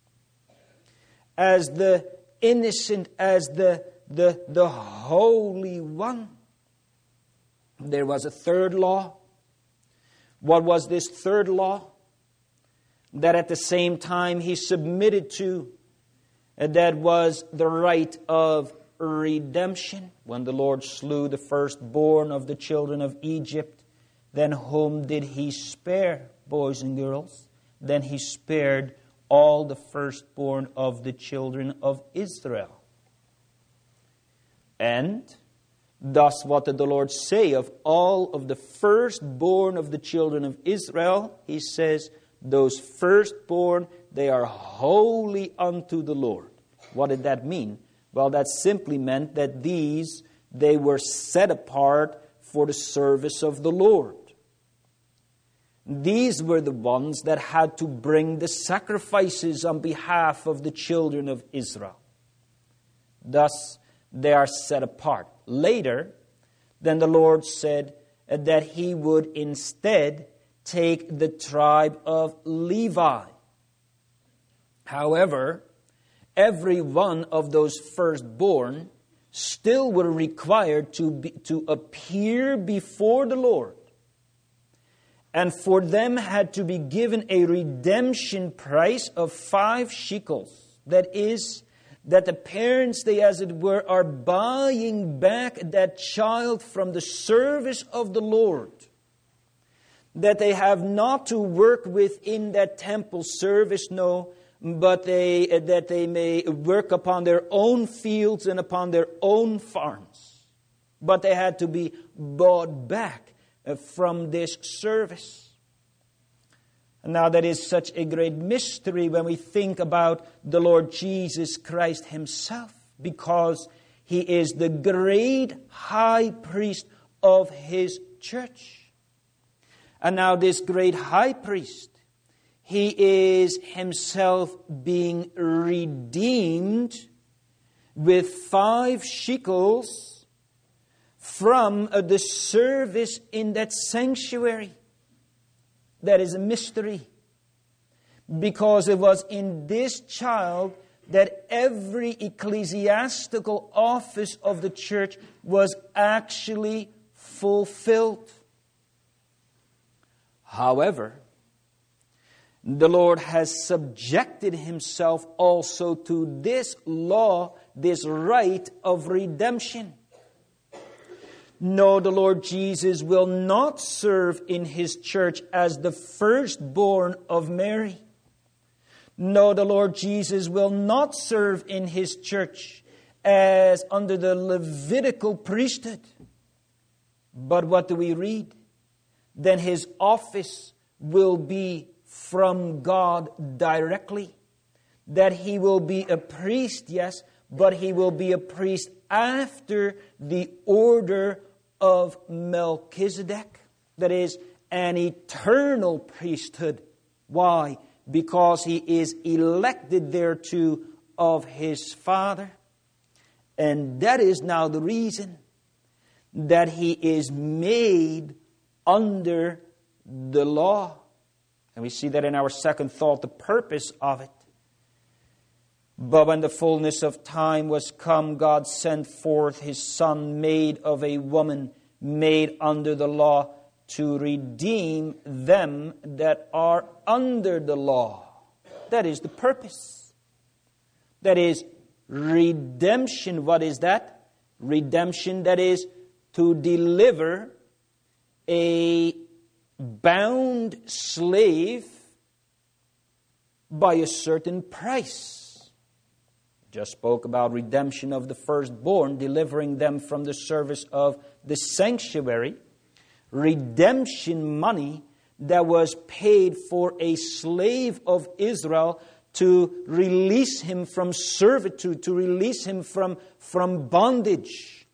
as the innocent, as the The, the Holy One. There was a third law. What was this third law? That at the same time he submitted to, and that was the right of redemption. When the Lord slew the firstborn of the children of Egypt, then whom did he spare, boys and girls? Then he spared all the firstborn of the children of Israel. And thus what did the Lord say of all of the firstborn of the children of Israel? He says, those firstborn, they are holy unto the Lord. What did that mean? Well, that simply meant that these, they were set apart for the service of the Lord. These were the ones that had to bring the sacrifices on behalf of the children of Israel. Thus, they are set apart. Later, then the Lord said that he would instead take the tribe of Levi. However, every one of those firstborn still were required to be, to appear before the Lord. And for them had to be given a redemption price of five shekels. That is, that the parents, they as it were, are buying back that child from the service of the Lord. That they have not to work within that temple service, no, but they that they may work upon their own fields and upon their own farms. But they had to be bought back from this service. Now that is such a great mystery when we think about the Lord Jesus Christ himself, because he is the great high priest of his church. And now this great high priest, he is himself being redeemed with five shekels from the service in that sanctuary. That is a mystery, because it was in this child that every ecclesiastical office of the church was actually fulfilled. However, the Lord has subjected himself also to this law, this right of redemption. No, the Lord Jesus will not serve in his church as the firstborn of Mary. No, the Lord Jesus will not serve in his church as under the Levitical priesthood. But what do we read? Then his office will be from God directly. That he will be a priest, yes, but he will be a priest after the order of Melchizedek. That is an eternal priesthood. Why? Because he is elected thereto of his Father. And that is now the reason that he is made under the law. And we see that in our second thought, the purpose of it. But when the fullness of time was come, God sent forth His Son, made of a woman, made under the law, to redeem them that are under the law. That is the purpose. That is redemption. What is that? Redemption, that is to deliver a bound slave by a certain price. Just spoke about redemption of the firstborn, delivering them from the service of the sanctuary. Redemption money that was paid for a slave of Israel to release him from servitude, to release him from, from bondage.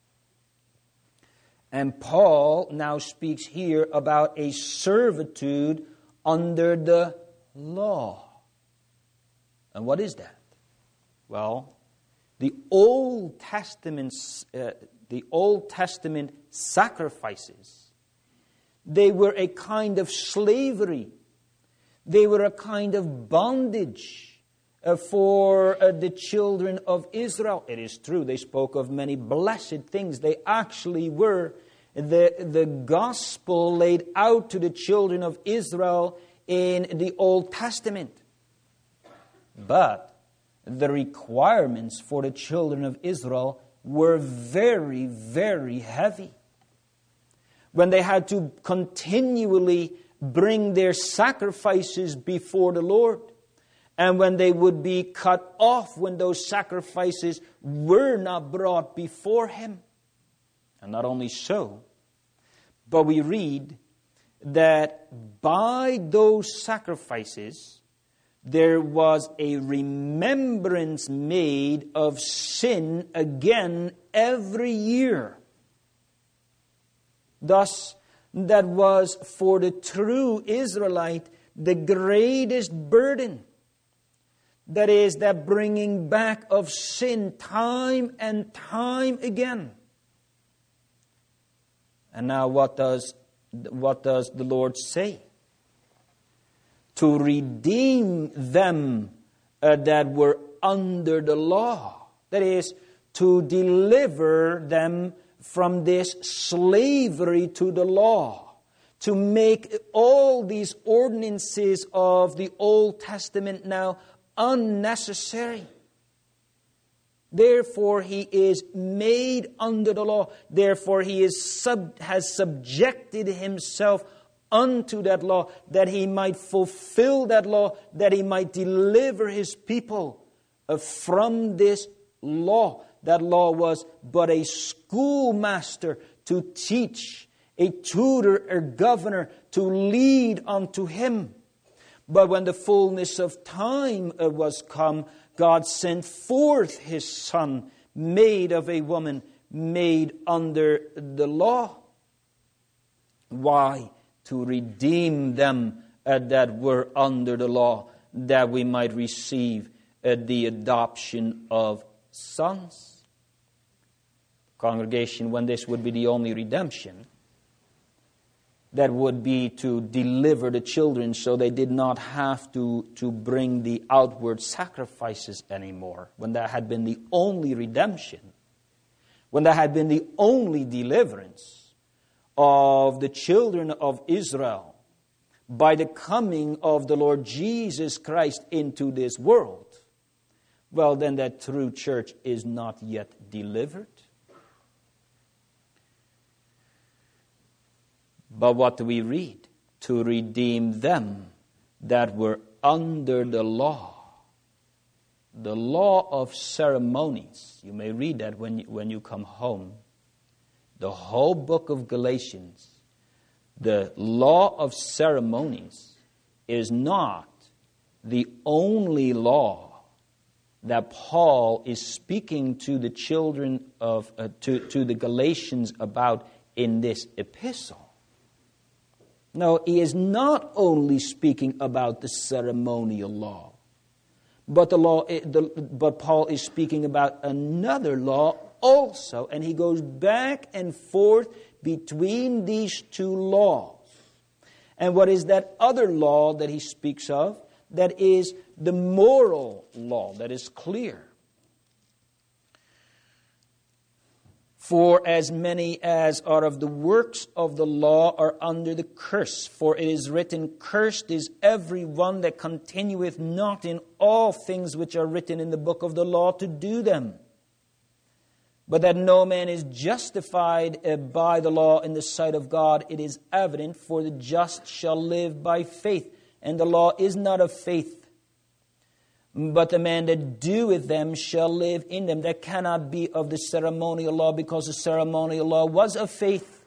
And Paul now speaks here about a servitude under the law. And what is that? Well, the Old Testament, uh, the Old Testament sacrifices, they were a kind of slavery. They were a kind of bondage uh, for uh, the children of Israel. It is true, they spoke of many blessed things. They actually were the, the gospel laid out to the children of Israel in the Old Testament. But the requirements for the children of Israel were very, very heavy. When they had to continually bring their sacrifices before the Lord, and when they would be cut off when those sacrifices were not brought before Him. And not only so, but we read that by those sacrifices there was a remembrance made of sin again every year. Thus, that was for the true Israelite the greatest burden. That is, that bringing back of sin time and time again. And now what does, what does the Lord say? To redeem them uh, that were under the law. That is, to deliver them from this slavery to the law. To make all these ordinances of the Old Testament now unnecessary. Therefore, He is made under the law. Therefore, He is sub, has subjected Himself unto that law, that He might fulfill that law, that He might deliver His people from this law. That law was but a schoolmaster to teach, a tutor, a governor to lead unto Him. But when the fullness of time was come, God sent forth His Son, made of a woman, made under the law. Why? To redeem them uh, that were under the law, that we might receive uh, the adoption of sons. Congregation, when this would be the only redemption, that would be to deliver the children so they did not have to, to bring the outward sacrifices anymore. When that had been the only redemption, when that had been the only deliverance of the children of Israel by the coming of the Lord Jesus Christ into this world, well, then that true church is not yet delivered. But what do we read? To redeem them that were under the law. The law of ceremonies. You may read that when you, when you come home. The whole book of Galatians. The law of ceremonies is not the only law that Paul is speaking to the children of, uh, to, to the Galatians about in this epistle. No, he is not only speaking about the ceremonial law, but the law. The, but Paul is speaking about another law also, and he goes back and forth between these two laws. And what is that other law that he speaks of? That is the moral law that is clear. For as many as are of the works of the law are under the curse. For it is written, cursed is every one that continueth not in all things which are written in the book of the law to do them. But that no man is justified by the law in the sight of God, it is evident, for the just shall live by faith. And the law is not of faith, but the man that doeth them shall live in them. That cannot be of the ceremonial law, because the ceremonial law was of faith.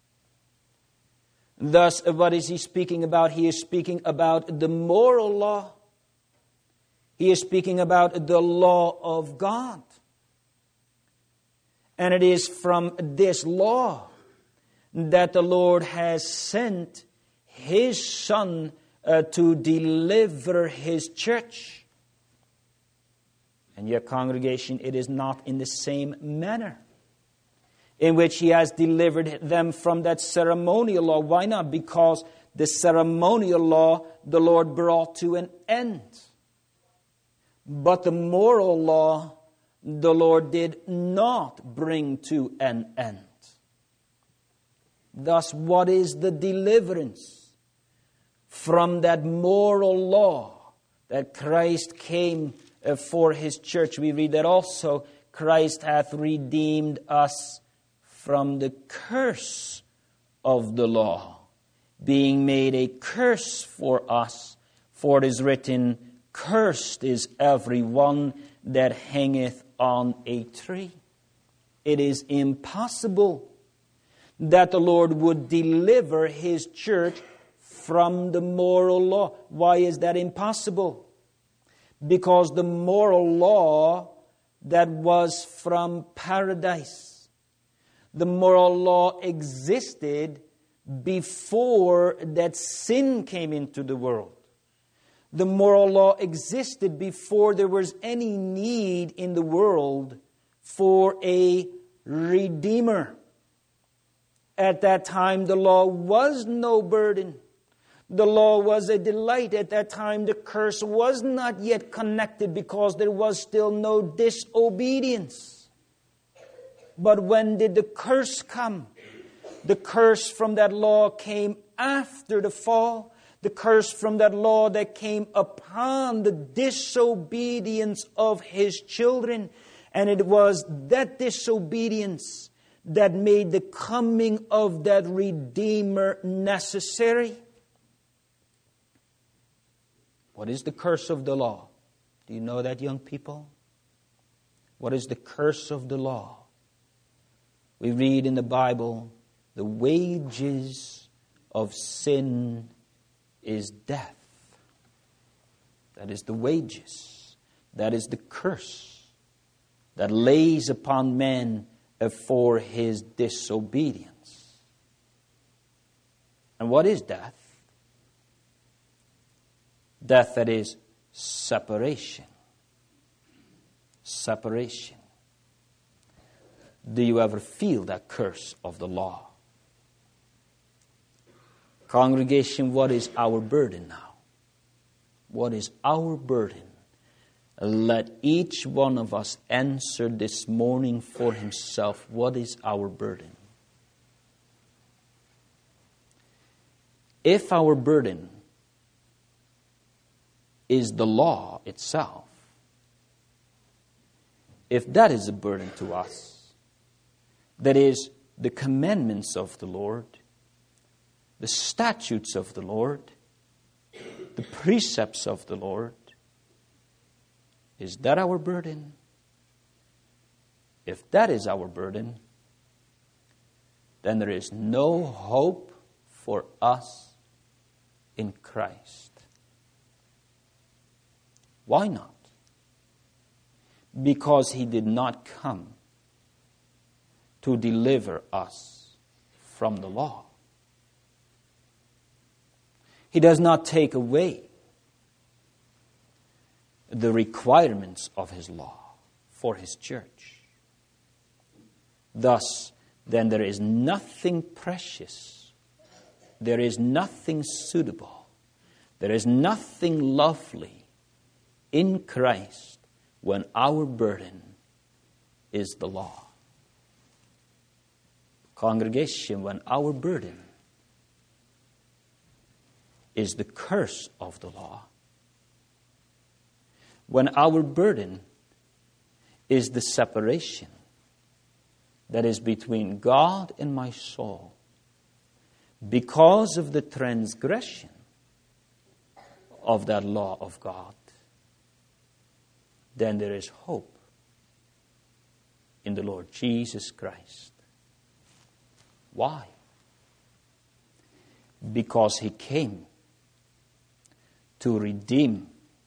Thus, what is he speaking about? He is speaking about the moral law. He is speaking about the law of God. And it is from this law that the Lord has sent His Son uh, to deliver His church. And yet, congregation, it is not in the same manner in which He has delivered them from that ceremonial law. Why not? Because the ceremonial law the Lord brought to an end. But the moral law the Lord did not bring to an end. Thus, what is the deliverance from that moral law that Christ came for His church? We read that also, Christ hath redeemed us from the curse of the law, being made a curse for us. For it is written, cursed is every one that hangeth on a tree. It is impossible that the Lord would deliver His church from the moral law. Why is that impossible? Because the moral law that was from paradise, the moral law existed before that sin came into the world. The moral law existed before there was any need in the world for a redeemer. At that time, the law was no burden. The law was a delight. At that time, the curse was not yet connected because there was still no disobedience. But when did the curse come? The curse from that law came after the fall. The curse from that law that came upon the disobedience of His children. And it was that disobedience that made the coming of that Redeemer necessary. What is the curse of the law? Do you know that, young people? What is the curse of the law? We read in the Bible, the wages of sin is death. That is the wages. That is the curse that lays upon man for his disobedience. And what is death? Death, that is separation. Separation. Do you ever feel that curse of the law? Congregation, what is our burden now? What is our burden? Let each one of us answer this morning for himself. What is our burden? If our burden is the law itself, if that is a burden to us, that is the commandments of the Lord, the statutes of the Lord, the precepts of the Lord, is that our burden? If that is our burden, then there is no hope for us in Christ. Why not? Because He did not come to deliver us from the law. He does not take away the requirements of His law for His church. Thus, then there is nothing precious, there is nothing suitable, there is nothing lovely in Christ when our burden is the law. Congregation, when our burden is the curse of the law, when our burden is the separation that is between God and my soul because of the transgression of that law of God, then there is hope in the Lord Jesus Christ. Why? Because He came to redeem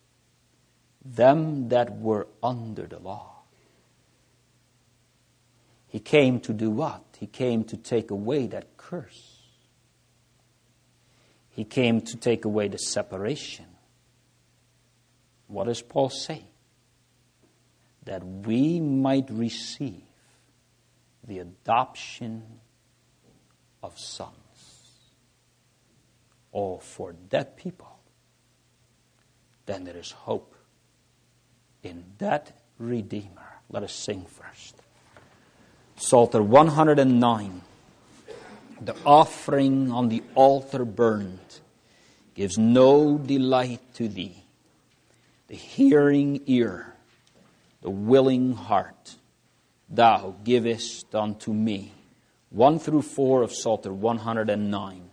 them that were under the law. He came to do what? He came to take away that curse. He came to take away the separation. What does Paul say? That we might receive the adoption of sons. Oh, for that people, then there is hope in that Redeemer. Let us sing first. Psalter one hundred nine. The offering on the altar burned gives no delight to thee. The hearing ear, the willing heart, thou givest unto me. One through four of Psalter one hundred nine.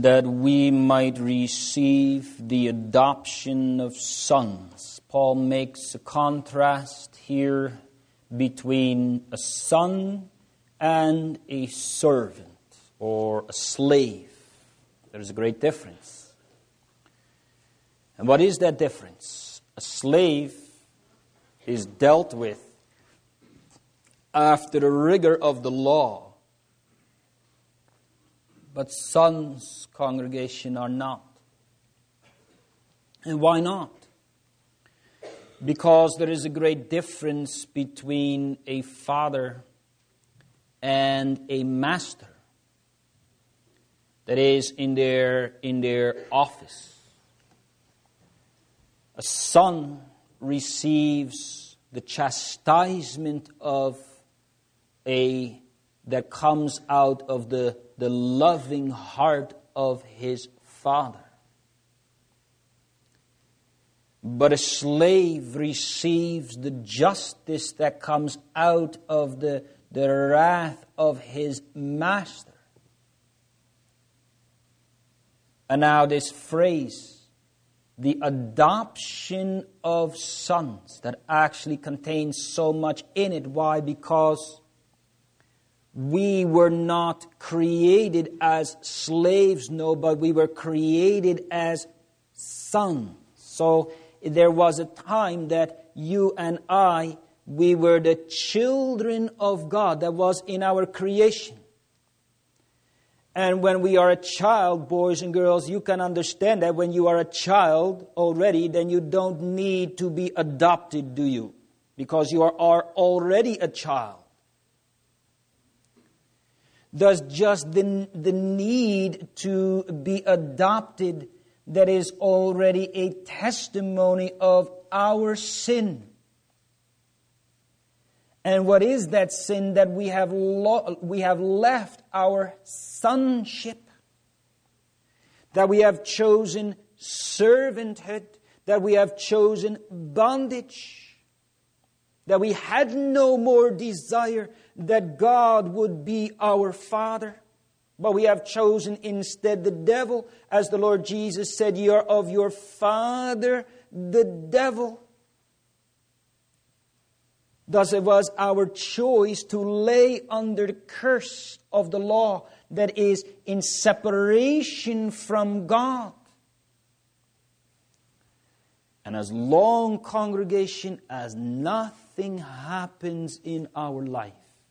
that we might receive the adoption of sons. Paul makes a contrast here between a son and a servant or a slave. There is a great difference. And what is that difference? A slave is dealt with after the rigor of the law. But sons, congregation, are not. And why not? Because there is a great difference between a father and a master. That is, in their, in their office. A son receives the chastisement of a that comes out of the, the loving heart of his father. But a slave receives the justice that comes out of the, the wrath of his master. And now this phrase, the adoption of sons, that actually contains so much in it. Why? Because we were not created as slaves, no, but we were created as sons. So there was a time that you and I, we were the children of God. That was in our creation. And when we are a child, boys and girls, you can understand that when you are a child already, then you don't need to be adopted, do you? Because you are, are already a child. Thus, just the, the need to be adopted, that is already a testimony of our sin. And what is that sin? That we have lo- we have left our sonship, that we have chosen servanthood, that we have chosen bondage, that we had no more desire that God would be our Father, but we have chosen instead the devil, as the Lord Jesus said, "You are of your father, the devil." Thus it was our choice to lay under the curse of the law, that is, in separation from God. And as long, congregation, as nothing happens in our life,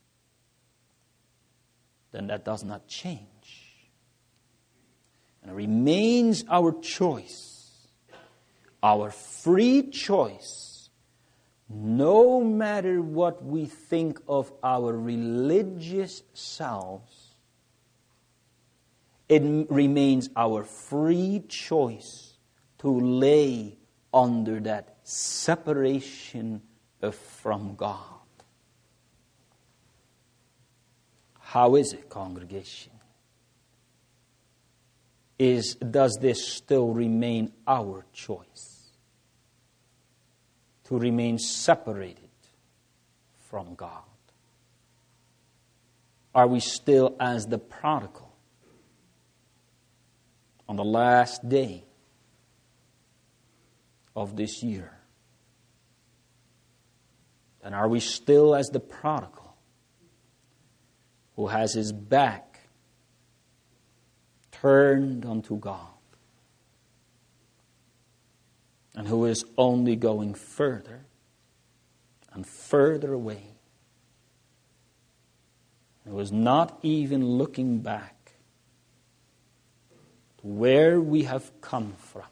then that does not change. And it remains our choice, our free choice, no matter what we think of our religious selves. It remains our free choice to lay under that separation from God. How is it, congregation? Is, does this still remain our choice? To remain separated from God? Are we still as the prodigal on the last day of this year? And are we still as the prodigal who has his back turned unto God, and who is only going further and further away, who is not even looking back to where we have come from?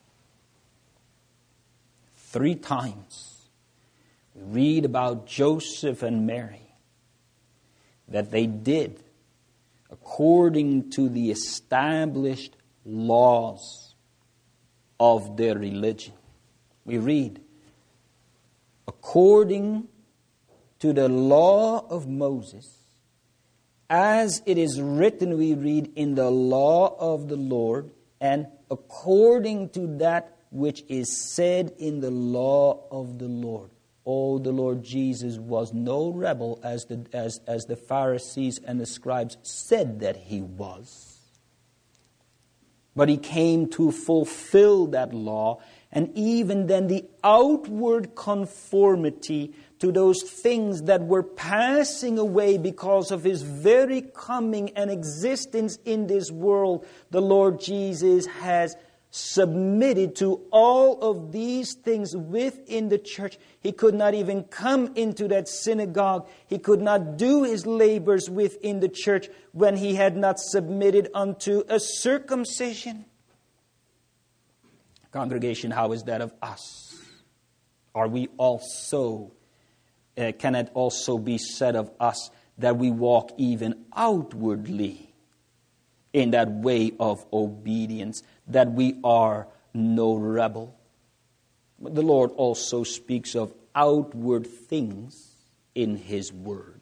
Three times we read about Joseph and Mary, that they did according to the established laws of their religion. We read, according to the law of Moses, as it is written, we read, in the law of the Lord, and according to that which is said in the law of the Lord. Oh, the Lord Jesus was no rebel as the, as, as the Pharisees and the scribes said that he was. But he came to fulfill that law, and even then the outward conformity to those things that were passing away because of his very coming and existence in this world, the Lord Jesus has submitted to all of these things within the church. He could not even come into that synagogue. He could not do his labors within the church when he had not submitted unto a circumcision. Congregation, how is that of us? Are we also, uh, can it also be said of us that we walk even outwardly in that way of obedience, that we are no rebel? But the Lord also speaks of outward things in his word.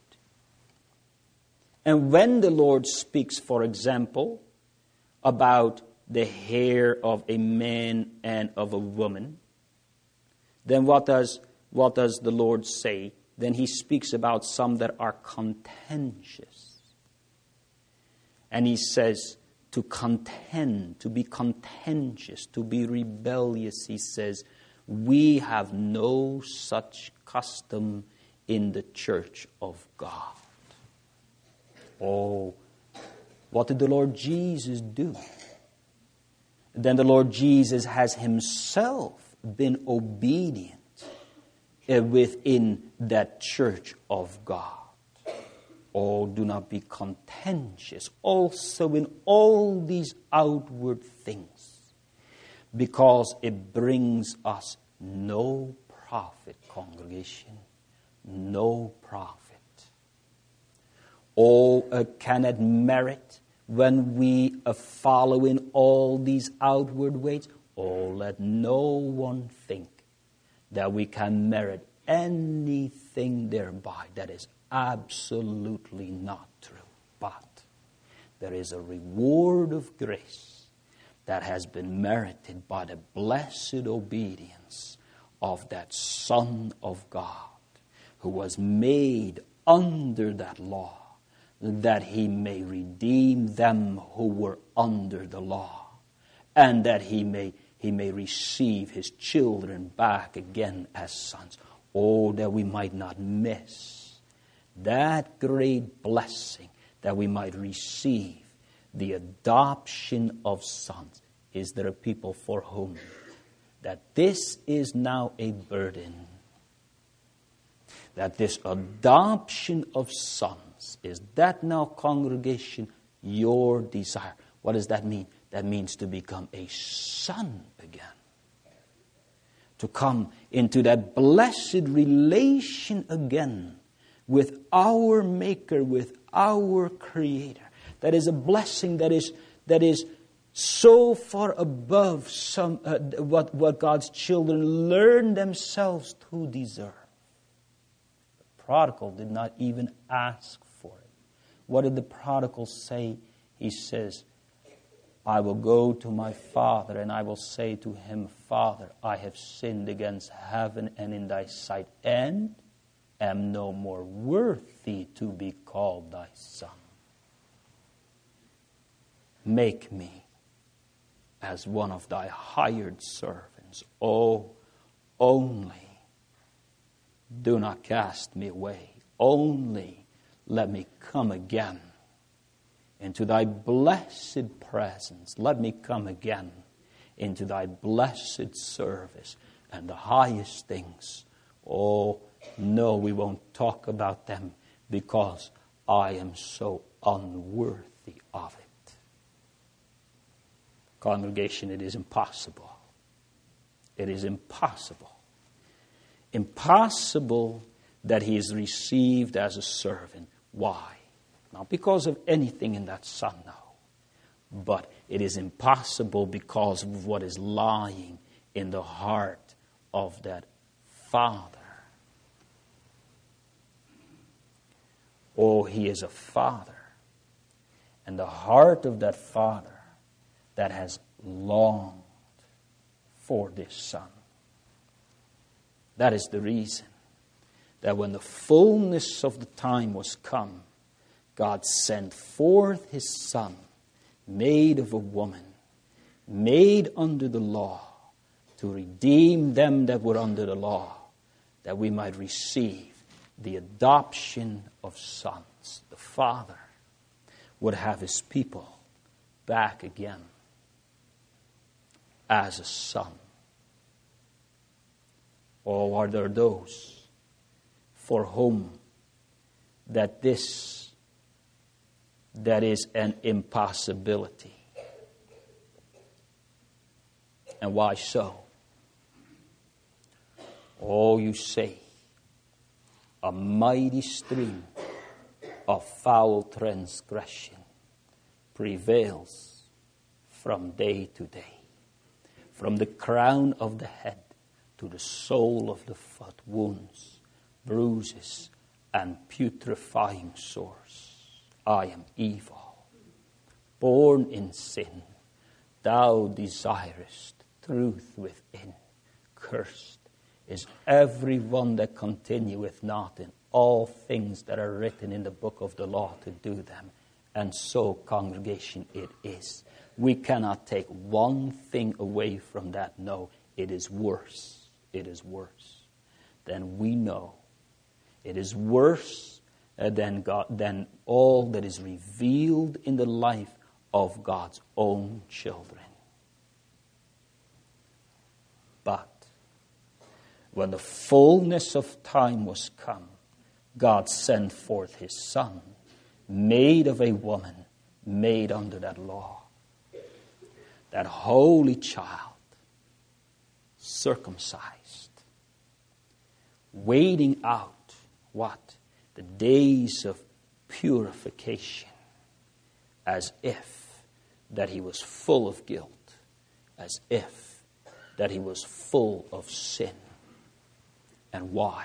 And when the Lord speaks, for example, about the hair of a man and of a woman, then what does, what does the Lord say? Then he speaks about some that are contentious. And he says to contend, to be contentious, to be rebellious, he says, we have no such custom in the church of God. Oh, what did the Lord Jesus do? Then the Lord Jesus has himself been obedient within that church of God. Oh, do not be contentious also in all these outward things, because it brings us no profit, congregation, no profit. Oh, uh, can it merit when we are following all these outward ways? Oh, let no one think that we can merit anything thereby. That is absolutely not true. But there is a reward of grace that has been merited by the blessed obedience of that Son of God, who was made under that law, that he may redeem them who were under the law, and that he may he may receive his children back again as sons. Oh, that we might not miss that great blessing, that we might receive the adoption of sons. Is there a people for whom that this is now a burden? That this adoption of sons, is that now, congregation, your desire? What does that mean? That means to become a son again. To come into that blessed relation again with our Maker, with our Creator. That is a blessing that is that is so far above some uh, what, what God's children learn themselves to deserve. The prodigal did not even ask for it. What did the prodigal say? He says, I will go to my father, and I will say to him, Father, I have sinned against heaven and in thy sight, and am no more worthy to be called thy son. Make me as one of thy hired servants. Oh, only do not cast me away. Only let me come again into thy blessed presence. Let me come again into thy blessed service and the highest things. Oh, no, we won't talk about them because I am so unworthy of it. Congregation, it is impossible. It is impossible. Impossible that he is received as a servant. Why? Not because of anything in that son, no. But it is impossible because of what is lying in the heart of that father. Oh, he is a father. And the heart of that father that has longed for this son. That is the reason that when the fullness of the time was come, God sent forth his son, made of a woman, made under the law, to redeem them that were under the law, that we might receive the adoption of sons. The Father would have his people back again as a son. Or are there those for whom that this, that is an impossibility? And why so? Oh, you say, a mighty stream of foul transgression prevails from day to day, from the crown of the head to the sole of the foot, wounds, bruises, and putrefying sores. I am evil, born in sin. Thou desirest truth within. Cursed is every one that continueth not in all things that are written in the book of the law to do them. And so, congregation, it is. We cannot take one thing away from that. No, it is worse. It is worse than we know. It is worse uh, than God, than all that is revealed in the life of God's own children. But when the fullness of time was come, God sent forth his Son, made of a woman, made under that law. That holy child, circumcised, waiting out what? The days of purification, as if that he was full of guilt, as if that he was full of sin. And why?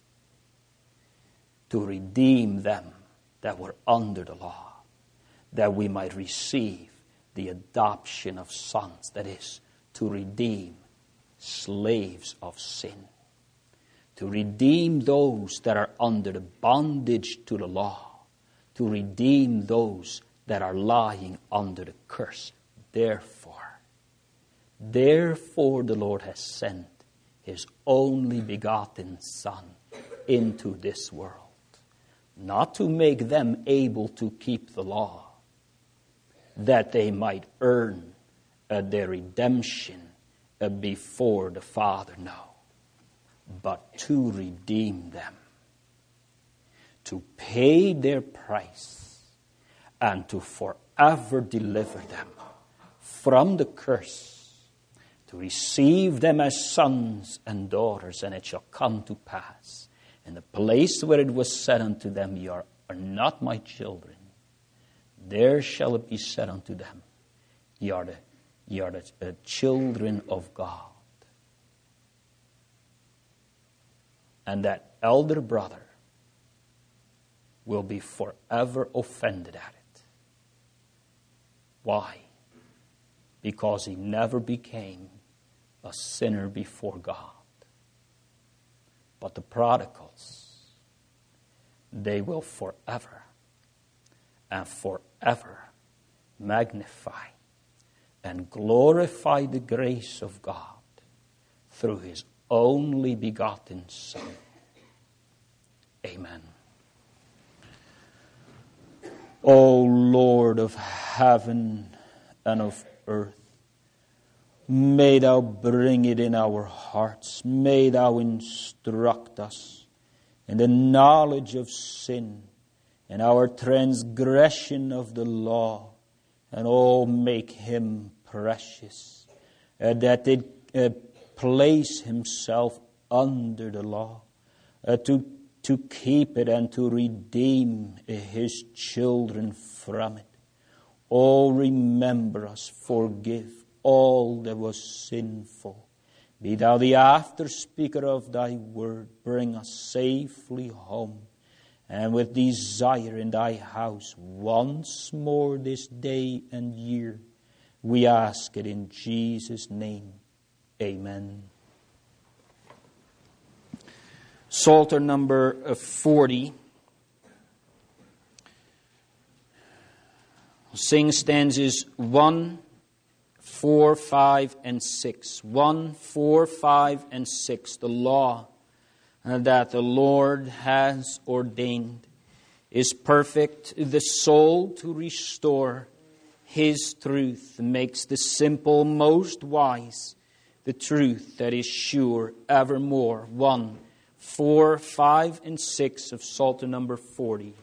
To redeem them that were under the law, that we might receive the adoption of sons, that is, to redeem slaves of sin, to redeem those that are under the bondage to the law, to redeem those that are lying under the curse. Therefore, therefore the Lord has sent his only begotten Son into this world, not to make them able to keep the law, that they might earn uh, their redemption uh, before the Father, no, but to redeem them, to pay their price, and to forever deliver them from the curse, to receive them as sons and daughters. And it shall come to pass, in the place where it was said unto them, ye are, are not my children, there shall it be said unto them, ye are the, ye are the uh, children of God. And that elder brother will be forever offended at it. Why? Because he never became a sinner before God. But the prodigals, they will forever and forever magnify and glorify the grace of God through his only begotten Son. Amen. O Lord of heaven and of earth, may thou bring it in our hearts. May thou instruct us in the knowledge of sin and our transgression of the law. And oh, make him precious, uh, that it uh, place himself under the law, uh, to, to keep it and to redeem uh, his children from it. Oh, remember us, forgive all that was sinful. Be thou the after speaker of thy word. Bring us safely home, and with desire in thy house once more this day and year. We ask it in Jesus' name. Amen. Psalter number forty. Sing stanzas one, four, five, and six. one, four, five, and six. The law that the Lord has ordained is perfect, the soul to restore. His truth makes the simple most wise, the truth that is sure evermore. one, four, five, and six of Psalter number forty.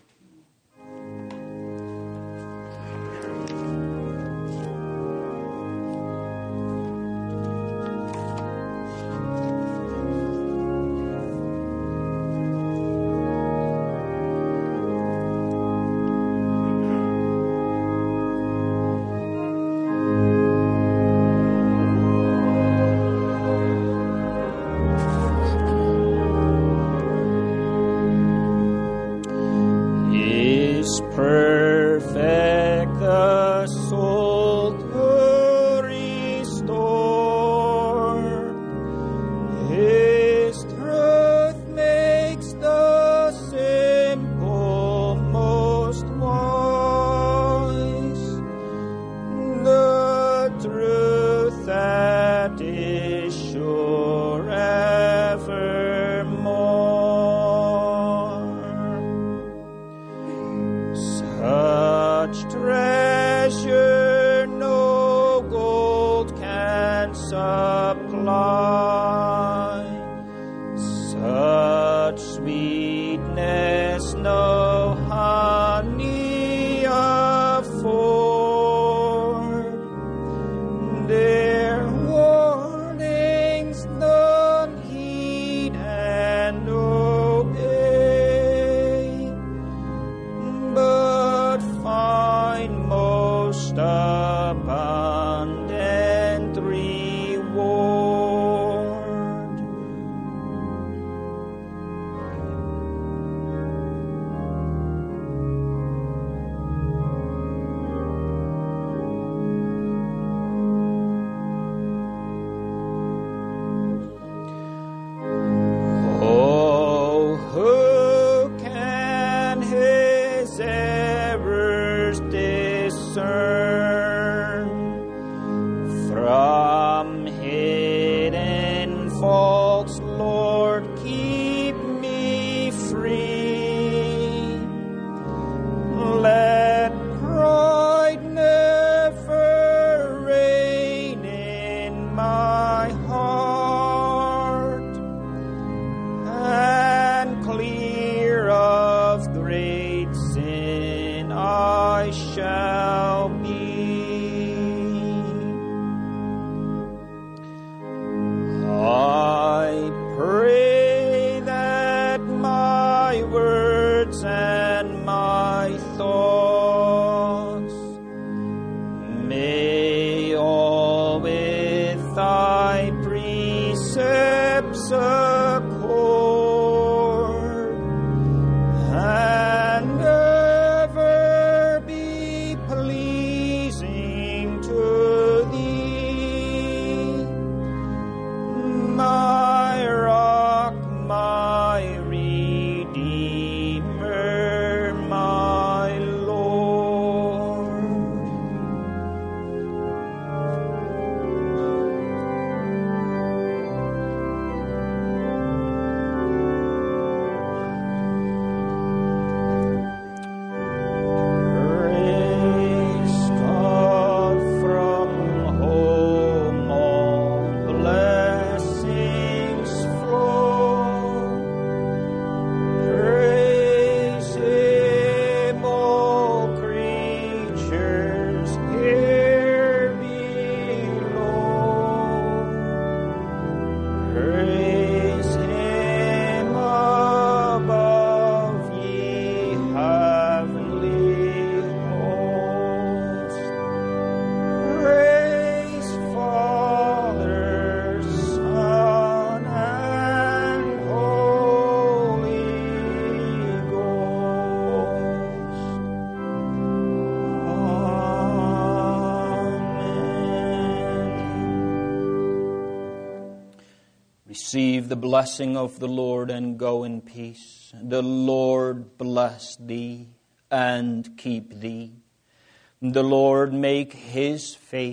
Receive the blessing of the Lord and go in peace. The Lord bless thee and keep thee. The Lord make his face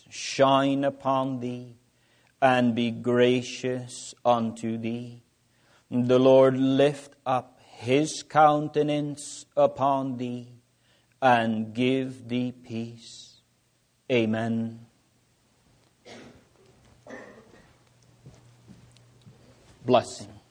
shine upon thee, and be gracious unto thee. The Lord lift up his countenance upon thee, and give thee peace. Amen. Blessing.